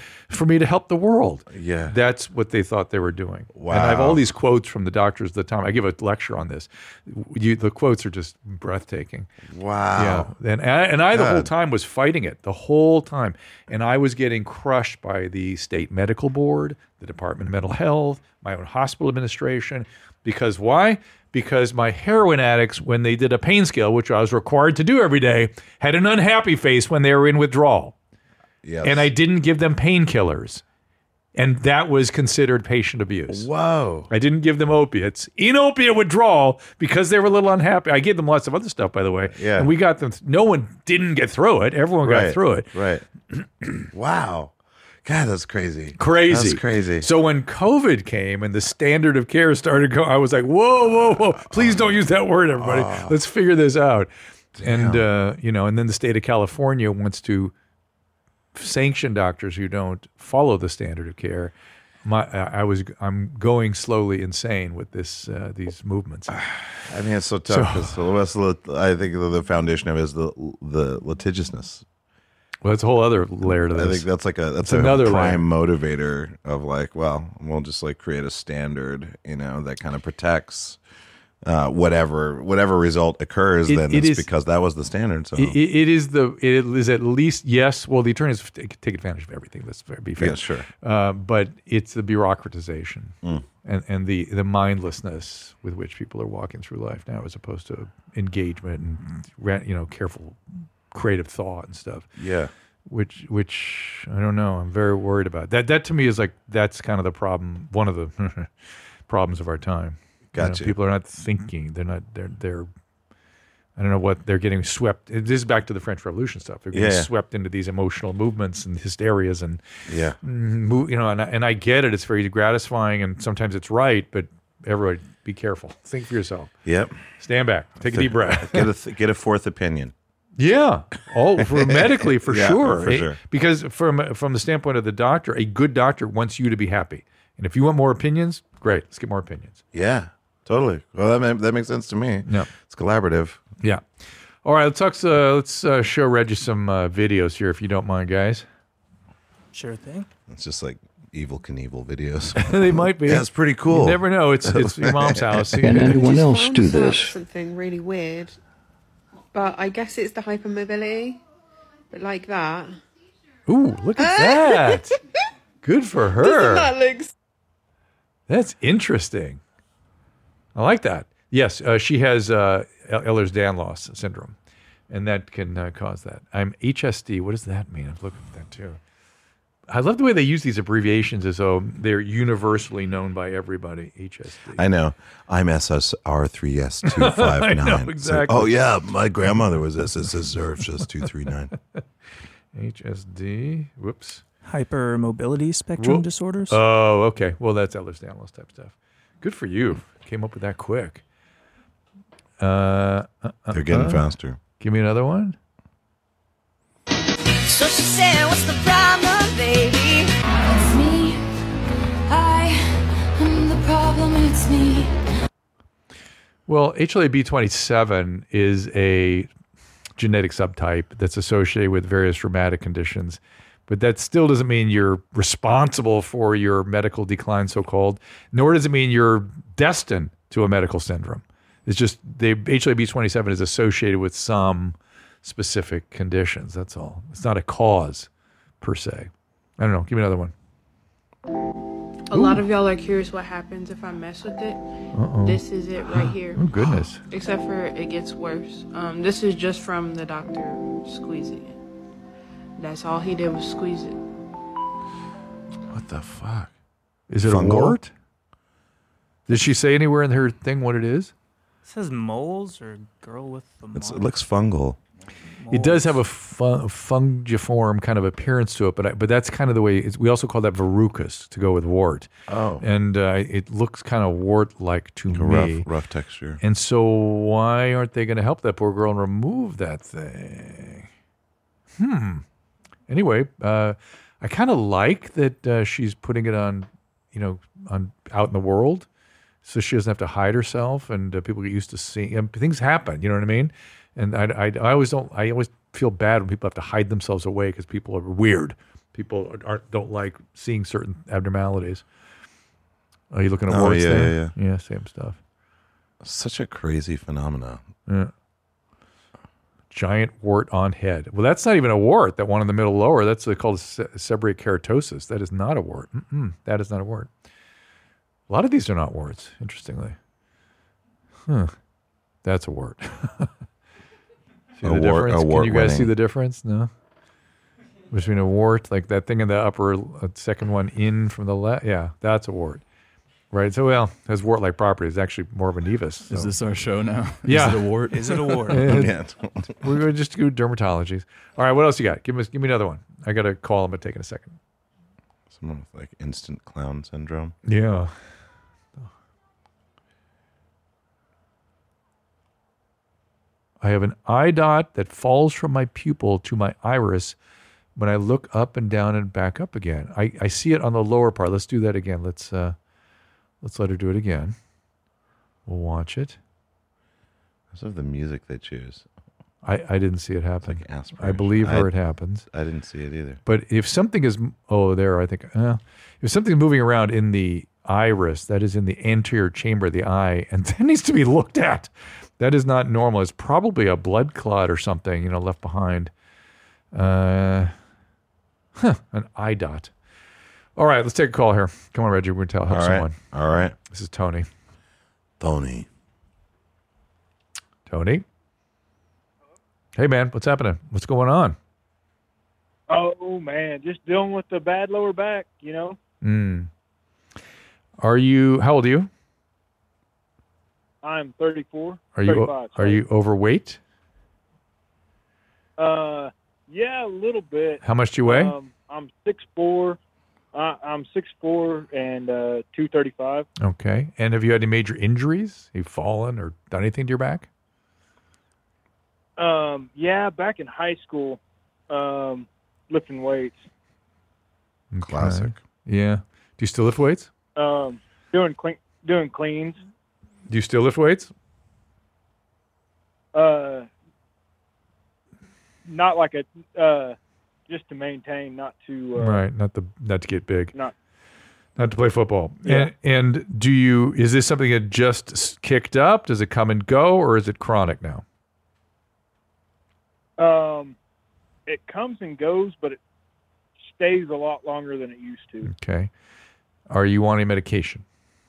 to help the world." Yeah, that's what they thought they were doing. Wow. And I have all these quotes from the doctors at the time. I give a lecture on this. The quotes are just breathtaking. Wow. Yeah. And I the whole time was fighting it the whole time. And I was getting crushed by the state medical board, the Department of Mental Health, my own hospital administration. Because why? Because my heroin addicts, when they did a pain scale, which I was required to do every day, had an unhappy face when they were in withdrawal. Yes. And I didn't give them painkillers. And that was considered patient abuse. Whoa. I didn't give them opiates in opiate withdrawal because they were a little unhappy. I gave them lots of other stuff, by the way. Yeah. And we got them. No one didn't get through it. Everyone got through it. Right. Wow. God, that's crazy. Crazy. That's crazy. So when COVID came and the standard of care started going, I was like, whoa. Please don't use that word, everybody. Let's figure this out. Damn. And, and then the state of California wants to sanction doctors who don't follow the standard of care. I'm going slowly insane with these movements. I mean, it's so tough. I think the foundation of it is the litigiousness. Well, that's a whole other layer to this. I think that's another prime motivator of like, well, we'll just like create a standard, that kind of protects whatever result occurs, then it's because that was the standard. So it is at least, yes. Well, the attorneys take advantage of everything. Let's be fair. Yeah, sure. But it's the bureaucratization and the mindlessness with which people are walking through life now, as opposed to engagement and careful, creative thought and stuff. Yeah. Which I don't know. I'm very worried about that. That to me is like, that's kind of the problem. One of the problems of our time. Gotcha. People are not thinking. They're not. They're. I don't know what they're getting swept. This is back to the French Revolution stuff. They're getting swept into these emotional movements and hysterias and And I get it. It's very gratifying and sometimes it's right. But everybody, be careful. Think for yourself. Yep. Stand back. Take a deep breath. Get a fourth opinion. Yeah. Oh, for medically, for sure. For sure. Because from the standpoint of the doctor, a good doctor wants you to be happy. And if you want more opinions, great. Let's get more opinions. Yeah, totally. Well, that makes sense to me. Yeah. It's collaborative. Yeah. All right. Let's show Reggie some videos here, if you don't mind, guys. Sure thing. It's just like Evel Knievel videos. They might be. That's pretty cool. You never know. It's your mom's house. Can anyone else do Found this? something really weird, but I guess it's the hypermobility, but like that. Ooh, look at that. Good for her. Doesn't that look? That's interesting. I like that. Yes, she has Ehlers-Danlos syndrome, and that can cause that. I'm HSD. What does that mean? I'm looking at that too. I love the way they use these abbreviations as though they're universally known by everybody. HSD. I know. I'm SSR3S259. I know, exactly. Oh, yeah. My grandmother was SSR239. HSD. Whoops. Hypermobility spectrum disorders. Oh, okay. Well, that's Ehlers-Danlos type stuff. Good for you. Came up with that quick. They're getting faster. Give me another one. So she said, what's the problem, baby? It's me. I am the problem, it's me. Well, HLA-B27 is a genetic subtype that's associated with various rheumatic conditions. But that still doesn't mean you're responsible for your medical decline, so-called, nor does it mean you're destined to a medical syndrome. It's just the HLA-B27 is associated with some specific conditions. That's all. It's not a cause, per se. I don't know. Give me another one. A lot of y'all are curious what happens if I mess with it. Uh-oh. This is it right here. Oh, goodness. Except for it gets worse. This is just from the doctor squeezing it. That's all he did was squeeze it. What the fuck? Is it Fungal? a wart? Did she say anywhere in her thing what it is? It says moles or girl with the moles. It looks fungal. It does have a fungiform kind of appearance to it, but that's kind of the way. We also call that verrucous to go with wart. Oh. And it looks kind of wart-like to me. Rough texture. And so why aren't they going to help that poor girl and remove that thing? Anyway, I kind of like that she's putting it on, out in the world, so she doesn't have to hide herself, and people get used to seeing things happen. You know what I mean? And I always feel bad when people have to hide themselves away because people are weird. People don't like seeing certain abnormalities. Are you looking at warts there? Yeah, same stuff. Such a crazy phenomenon. Yeah. Giant wart on head. Well, that's not even a wart. That one in the middle lower, that's called seborrheic keratosis. That is not a wart. That is not a wart. A lot of these are not warts, interestingly. That's a wart. See the difference? Can you guys see the difference? No? Between a wart, like that thing in the upper second one in from the left? Yeah, that's a wart. Right, so it has wart-like properties. It's actually more of a nevus. So. Is this our show now? Yeah. Is it a wart? Is it a wart? Yeah. We're going to just do dermatologies. All right, what else you got? Give me another one. I got to call him, but take it a second. Someone with like instant clown syndrome. Yeah. I have an eye dot that falls from my pupil to my iris when I look up and down and back up again. I see it on the lower part. Let's do that again. Let's let her do it again. We'll watch it. I love the music they choose. I didn't see it happen. It's like aspiration. I believe it happens. I didn't see it either. But if something is, if something's moving around in the iris. That is in the anterior chamber of the eye, and that needs to be looked at. That is not normal. It's probably a blood clot or something, left behind. An eye dot. All right, let's take a call here. Come on, Reggie. We're going to help someone. All right. This is Tony. Tony. Hey, man. What's happening? What's going on? Oh, man. Just dealing with the bad lower back, How old are you? I'm 34. Are 35, you overweight? Yeah, a little bit. How much do you weigh? I'm 6'4". I'm 6'4" and 235. Okay. And have you had any major injuries? Have you fallen or done anything to your back? Yeah, back in high school, lifting weights. Okay. Classic. Yeah. Do you still lift weights? Doing cleans. Do you still lift weights? Not like just to maintain, not to right, not to get big, not to play football. Yeah. And is this something that just kicked up? Does it come and go, or is it chronic now? It comes and goes, but it stays a lot longer than it used to. Okay. Are you on any medication?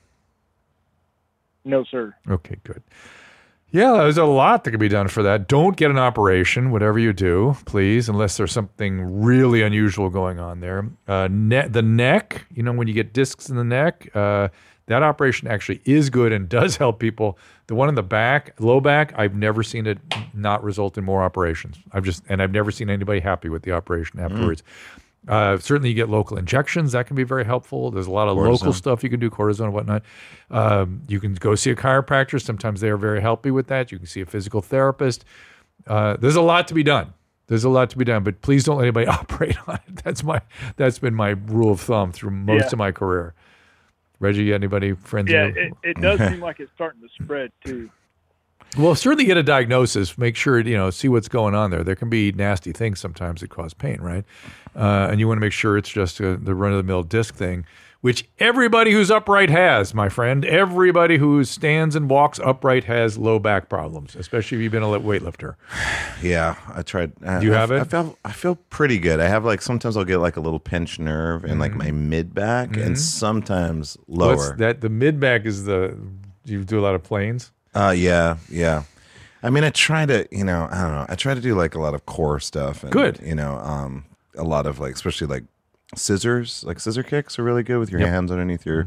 No, sir. Okay, good. Yeah, there's a lot that can be done for that. Don't get an operation, whatever you do, please, unless there's something really unusual going on there. The neck, when you get discs in the neck, that operation actually is good and does help people. The one in the back, low back, I've never seen it not result in more operations. I've never seen anybody happy with the operation afterwards. Certainly you get local injections. That can be very helpful. There's a lot of local stuff you can do, cortisone and whatnot. You can go see a chiropractor. Sometimes they are very helpful with that. You can see a physical therapist. There's a lot to be done. But please don't let anybody operate on it. That's been my rule of thumb through most of my career. Reggie, you got anybody, friends? Yeah, it does seem like it's starting to spread too. Well, certainly get a diagnosis. Make sure, see what's going on there. There can be nasty things sometimes that cause pain, right? And you want to make sure it's just the run-of-the-mill disc thing, which everybody who's upright has, my friend. Everybody who stands and walks upright has low back problems, especially if you've been a weightlifter. Yeah, I tried. Do you have it? I feel pretty good. I have sometimes I'll get a little pinched nerve in my mid back and sometimes lower. What's that? The mid back is you do a lot of planes? Yeah. I mean, I try to, I don't know. I try to do a lot of core stuff. And, good. A lot of especially scissors, scissor kicks are really good with your hands underneath your,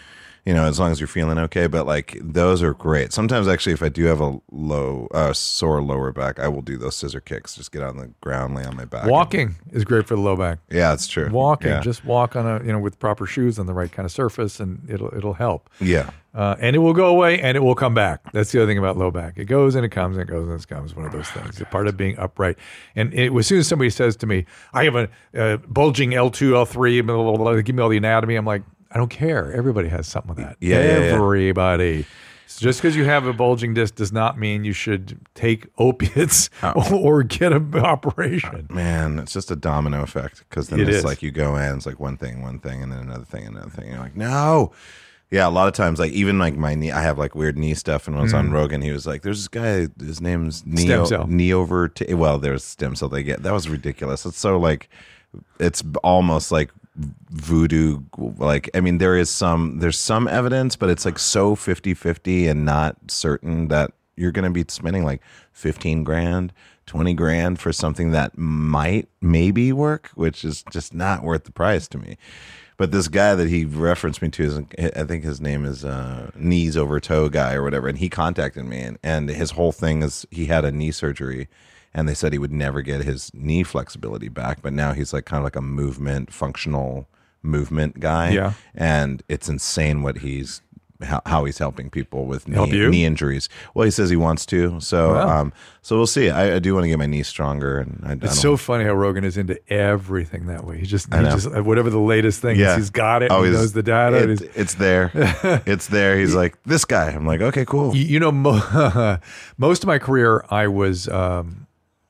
as long as you're feeling okay. But those are great. Sometimes actually, if I do have a sore lower back, I will do those scissor kicks. Just get on the ground, lay on my back. Walking is great for the low back. Yeah, it's true. Just walk on with proper shoes on the right kind of surface, and it'll help. Yeah. And it will go away and it will come back. That's the other thing about low back. It goes and it comes and it goes and it comes. One of those things. It's part of being upright. And as soon as somebody says to me, I have a bulging L2, L3, blah, blah, blah, give me all the anatomy, I'm like, I don't care. Everybody has something with that. Everybody. So just because you have a bulging disc does not mean you should take opiates or get an operation. Man, it's just a domino effect because then it's you go in, it's one thing, and then another thing. You're like, no. Yeah, a lot of times, even my knee, I have weird knee stuff. And when I was on Rogan, he was like, "There's this guy, his name's Stem Cell. Well, there's stem cell. That was ridiculous. It's so it's almost like voodoo. There's some evidence, but it's so 50-50 and not certain that you're going to be spending 15 grand, 20 grand for something that might maybe work, which is just not worth the price to me. But this guy that he referenced me to, I think his name is Knees Over Toe Guy or whatever, and he contacted me, and his whole thing is he had a knee surgery, and they said he would never get his knee flexibility back, but now he's kind of a functional movement guy. Yeah. And it's insane what how he's helping people with knee injuries. Well, he says he wants to. So so we'll see. I do want to get my knee stronger. And it's so funny how Rogan is into everything that way. He just whatever the latest thing is, he's got it. He knows the data. It's there. It's there. He's like, this guy. I'm like, okay, cool. Most of my career, I was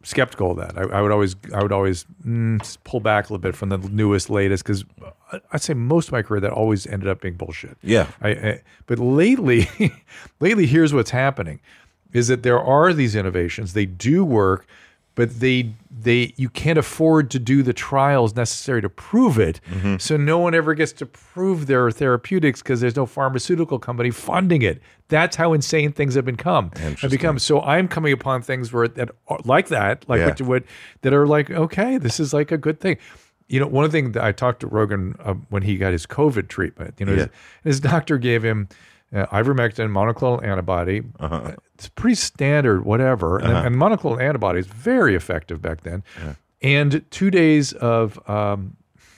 skeptical of that. I would always pull back a little bit from the newest, latest, because I'd say most of my career that always ended up being bullshit. Yeah. But lately, here's what's happening: is that there are these innovations. They do work, but you can't afford to do the trials necessary to prove it. Mm-hmm. So no one ever gets to prove their therapeutics because there's no pharmaceutical company funding it. That's how insane things have become. So I'm coming upon things that are like that, that are like, okay, this is like a good thing. You know, one of the things that I talked to Rogan when he got his COVID treatment, his doctor gave him ivermectin, monoclonal antibody. It's pretty standard, whatever. And monoclonal antibody is very effective back then. And 2 days of, God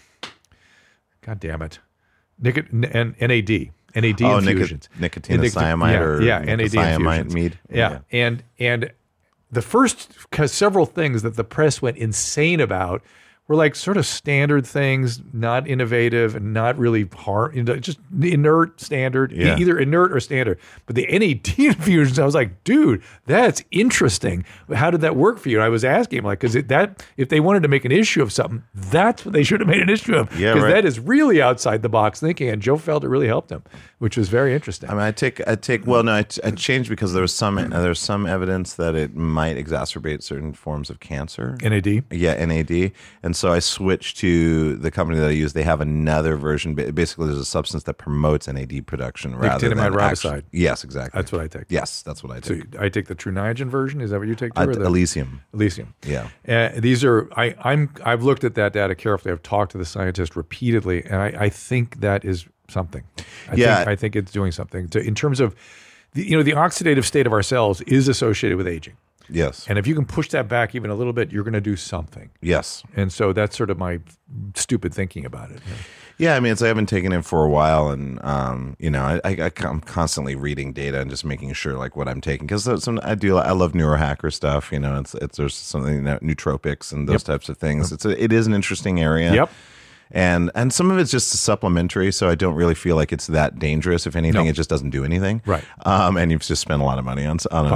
damn it, NAD infusions. Nicotinamide NAD infusions. Mead. Yeah. And the first several things that the press went insane about were like sort of standard things, not innovative and not really hard, just inert, standard, either inert or standard. But the NAD infusions, I was like, dude, that's interesting. How did that work for you? And I was asking him, like, because if they wanted to make an issue of something, that's what they should have made an issue of. Because that is really outside the box thinking. And Joe felt it really helped him, which was very interesting. I mean, I changed because there was some evidence that it might exacerbate certain forms of cancer. NAD? Yeah, NAD. And so I switched to the company that I use. They have another version. Basically, there's a substance that promotes NAD production rather than riboside. Yes, exactly. That's what I take. Yes, that's what I take. So I take the True Niagen version. Is that what you take? Elysium. Elysium. Yeah. These are. I've looked at that data carefully. I've talked to the scientist repeatedly, and I think that is something. I think it's doing something. In terms of, the oxidative state of our cells is associated with aging. Yes. And if you can push that back even a little bit, you're going to do something. Yes. And so that's sort of my stupid thinking about it. Yeah, I mean, I haven't taken it for a while, and I'm constantly reading data and just making sure like what I'm taking, because I love neurohacker stuff. There's something nootropics and those types of things. It is an interesting area. Yep. And some of it's just supplementary, so I don't really feel like it's that dangerous. If anything, it just doesn't do anything. Right. And you've just spent a lot of money on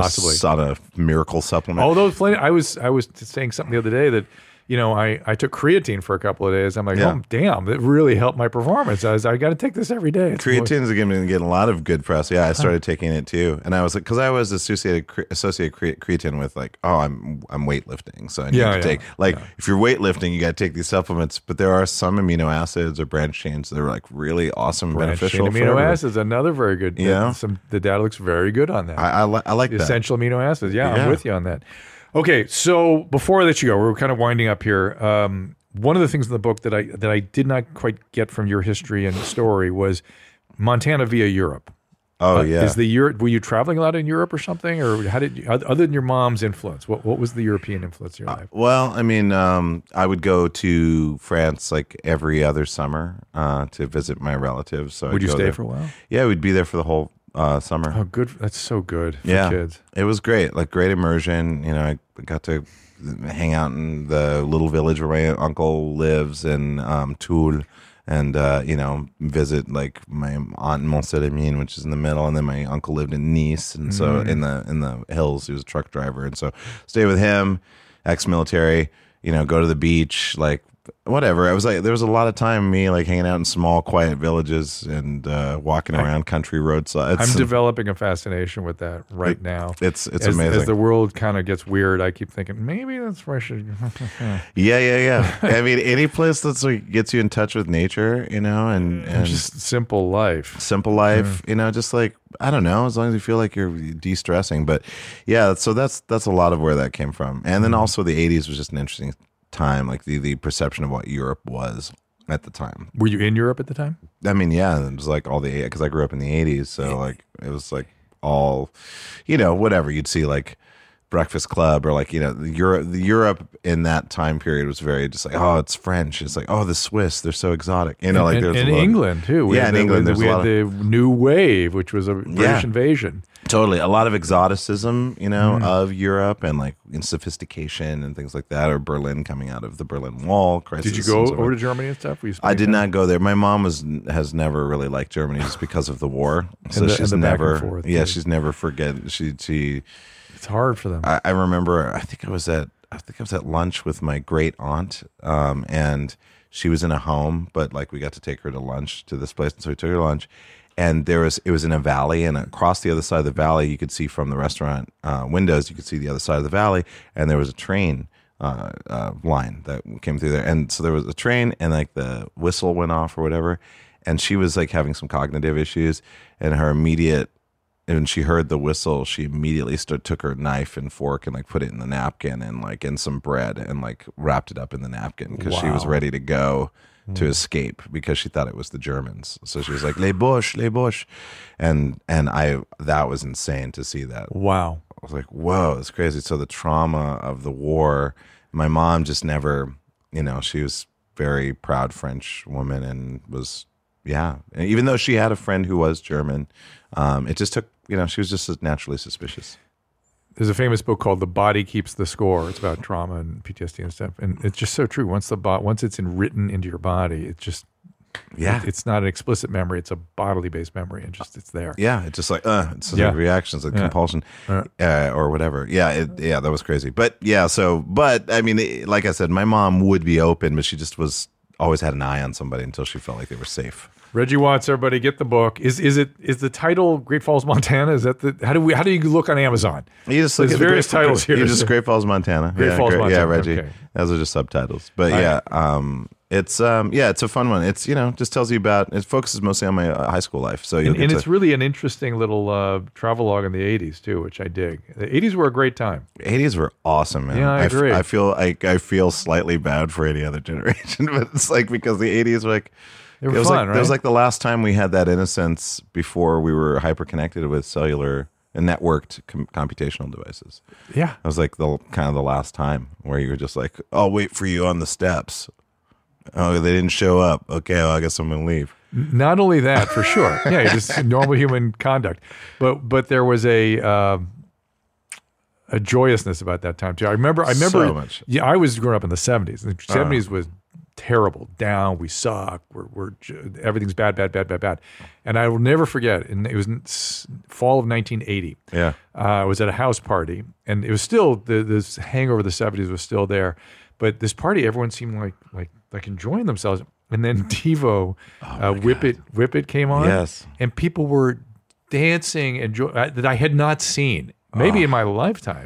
a miracle supplement. Oh, those plenty. I was saying something the other day that, I took creatine for a couple of days. I'm like, oh, damn, that really helped my performance. I got to take this every day. Creatine's getting a lot of good press. Yeah, I started taking it too. And I was like, because I was associated creatine with like, oh, I'm weightlifting. So I need to take, if you're weightlifting, you got to take these supplements. But there are some amino acids or branch chains that are like really awesome, beneficial. Amino acids, another very good. The data looks very good on that. I like that. Essential amino acids. Yeah, I'm with you on that. Okay, so before I let you go, we're kind of winding up here. One of the things in the book that I did not quite get from your history and story was Montana via Europe. Oh yeah. Were you traveling a lot in Europe or something, or how did you, other than your mom's influence? What was the European influence in your life? Well, I mean, I would go to France like every other summer to visit my relatives. So would you stay for a while? Yeah, we'd be there for the whole summer. Oh, good. That's so good for kids. It was great. Like great immersion. I got to hang out in the little village where my uncle lives in Toul, and visit like my aunt in Mont-Saint-Émile, which is in the middle, and then my uncle lived in Nice, and so in the hills, he was a truck driver, and so stay with him, ex-military, go to the beach, like whatever. I was like, there was a lot of time me like hanging out in small, quiet villages and walking around country roadsides. I'm developing a fascination with that right now. It's amazing. As the world kind of gets weird, I keep thinking maybe that's where I should. Yeah. I mean, any place that's like gets you in touch with nature, and just simple life. Just like, I don't know, as long as you feel like you're de-stressing. But yeah, so that's a lot of where that came from. And then also the 80s was just an interesting time, like the perception of what Europe was at the time. Were you in Europe at the time? I mean, yeah, it was like all because I grew up in the 80s, so like it was like all, whatever you'd see, like Breakfast Club, or like the Europe in that time period was very just like, oh, it's French. It's like, oh, the Swiss, they're so exotic. Like there's in England too. We had England we had the New Wave, which was a British invasion. Totally, a lot of exoticism, of Europe, and like in sophistication and things like that, or Berlin coming out of the Berlin Wall crisis. Did you go over to Germany and stuff? I did not go there. My mom has never really liked Germany just because of the war. So she's never, she's never forget. She. It's hard for them. I remember, I think I was at I think I was at lunch with my great aunt, and she was in a home, but like we got to take her to lunch to this place, and so we took her to lunch. And it was in a valley, and across the other side of the valley, you could see from the restaurant windows, you could see the other side of the valley, and there was a train line that came through there. And so there was a train, and like the whistle went off or whatever, and she was like having some cognitive issues, and when she heard the whistle, she immediately took her knife and fork and like put it in the napkin and like in some bread and like wrapped it up in the napkin because she was ready to go to escape because she thought it was the Germans. So she was like, les Boches. And that was insane to see that. Wow. I was like, whoa, it's crazy. So the trauma of the war, my mom just never, she was very proud French woman and was, and even though she had a friend who was German, it just took, she was just naturally suspicious. There's a famous book called The Body Keeps the Score. It's about trauma and PTSD and stuff. And it's just so true. Once it's written into your body, it's just, it's not an explicit memory. It's a bodily based memory, and just it's there. Yeah, it's just like it's like reactions, like compulsion, or whatever. That was crazy. But I mean, like I said, my mom would be open, but she just always had an eye on somebody until she felt like they were safe. Reggie Watts, everybody get the book. Is the title Great Falls, Montana? Is that how do you look on Amazon? You just look There's at various titles here. You just Great Falls, Montana. Great Falls, Montana. Yeah, Reggie. Okay. Those are just subtitles. But it's a fun one. It's just tells you about. It focuses mostly on my high school life. So it's really an interesting little travelogue in the '80s too, which I dig. The '80s were a great time. The '80s were awesome, man. Yeah, I agree. I feel slightly bad for any other generation, but it's like because the '80s were like. It was fun, right? It was like the last time we had that innocence before we were hyper-connected with cellular and networked computational devices. Yeah. It was like the last time where you were just like, I'll wait for you on the steps. Oh, they didn't show up. Okay, well, I guess I'm going to leave. Not only that, for sure. Yeah, just normal human conduct. But there was a joyousness about that time, too. I remember so much. Yeah, I was growing up in the 70s. The 70s was terrible, down, we suck, we're everything's bad, and I will never forget. And it was fall of 1980. Yeah, I was at a house party, and it was still this hangover of the 70s was still there. But this party, everyone seemed like enjoying themselves. And then TiVo, Whip It came on. Yes, and people were dancing and that I had not seen maybe in my lifetime.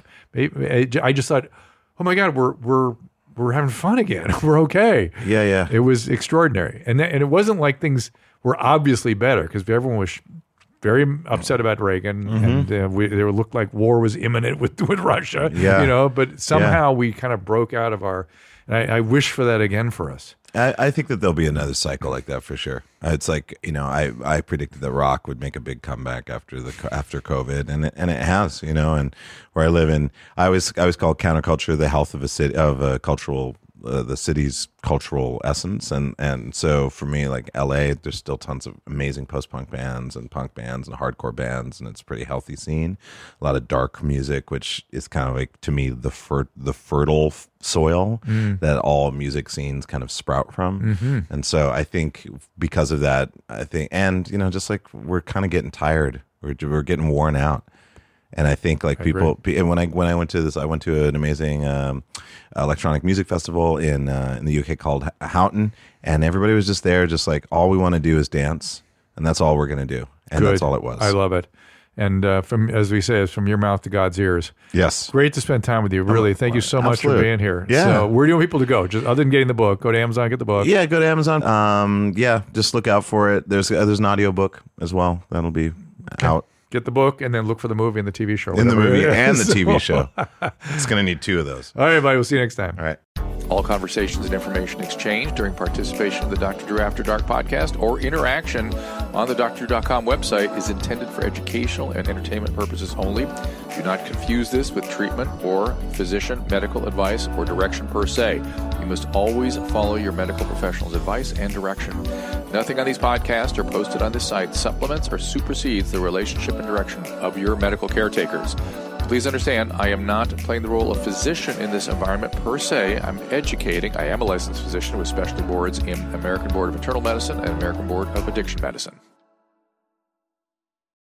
I just thought, oh my God, we're having fun again. We're okay. Yeah. It was extraordinary. And it wasn't like things were obviously better because everyone was very upset about Reagan and they looked like war was imminent with Russia, but somehow we kind of broke out of and I wish for that again for us. I think that there'll be another cycle like that for sure. It's like, I predicted that rock would make a big comeback after COVID, and it has, and where I live in, I always call counterculture the health of a city, of a cultural, the city's cultural essence, and so for me, like LA, there's still tons of amazing post-punk bands and punk bands and hardcore bands, and it's a pretty healthy scene. A lot of dark music, which is kind of like, to me, the fertile soil that all music scenes kind of sprout from. And so I think because of that, and just like we're kind of getting tired, we're getting worn out. And I think like people, and when I went to this, I went to an amazing electronic music festival in the UK called Houghton, and everybody was just there, just like, all we want to do is dance, and that's all we're going to do, and that's all it was. I love it. And from, as we say, it's from your mouth to God's ears. Yes. Great to spend time with you. Really, thank you so much for being here. Yeah. So where do you want people to go? Just other than getting the book, go to Amazon, get the book. Yeah, go to Amazon. Just look out for it. There's an audiobook as well that'll be out. Get the book and then look for the movie and the TV show. In the movie and the TV show. It's going to need two of those. All right, everybody. We'll see you next time. All right. All conversations and information exchanged during participation in the Dr. Drew After Dark podcast or interaction on the drdrew.com website is intended for educational and entertainment purposes only. Do not confuse this with treatment or physician medical advice or direction per se. You must always follow your medical professional's advice and direction. Nothing on these podcasts or posted on this site supplements or supersedes the relationship and direction of your medical caretakers. Please understand, I am not playing the role of physician in this environment per se. I'm educating. I am a licensed physician with specialty boards in American Board of Internal Medicine and American Board of Addiction Medicine.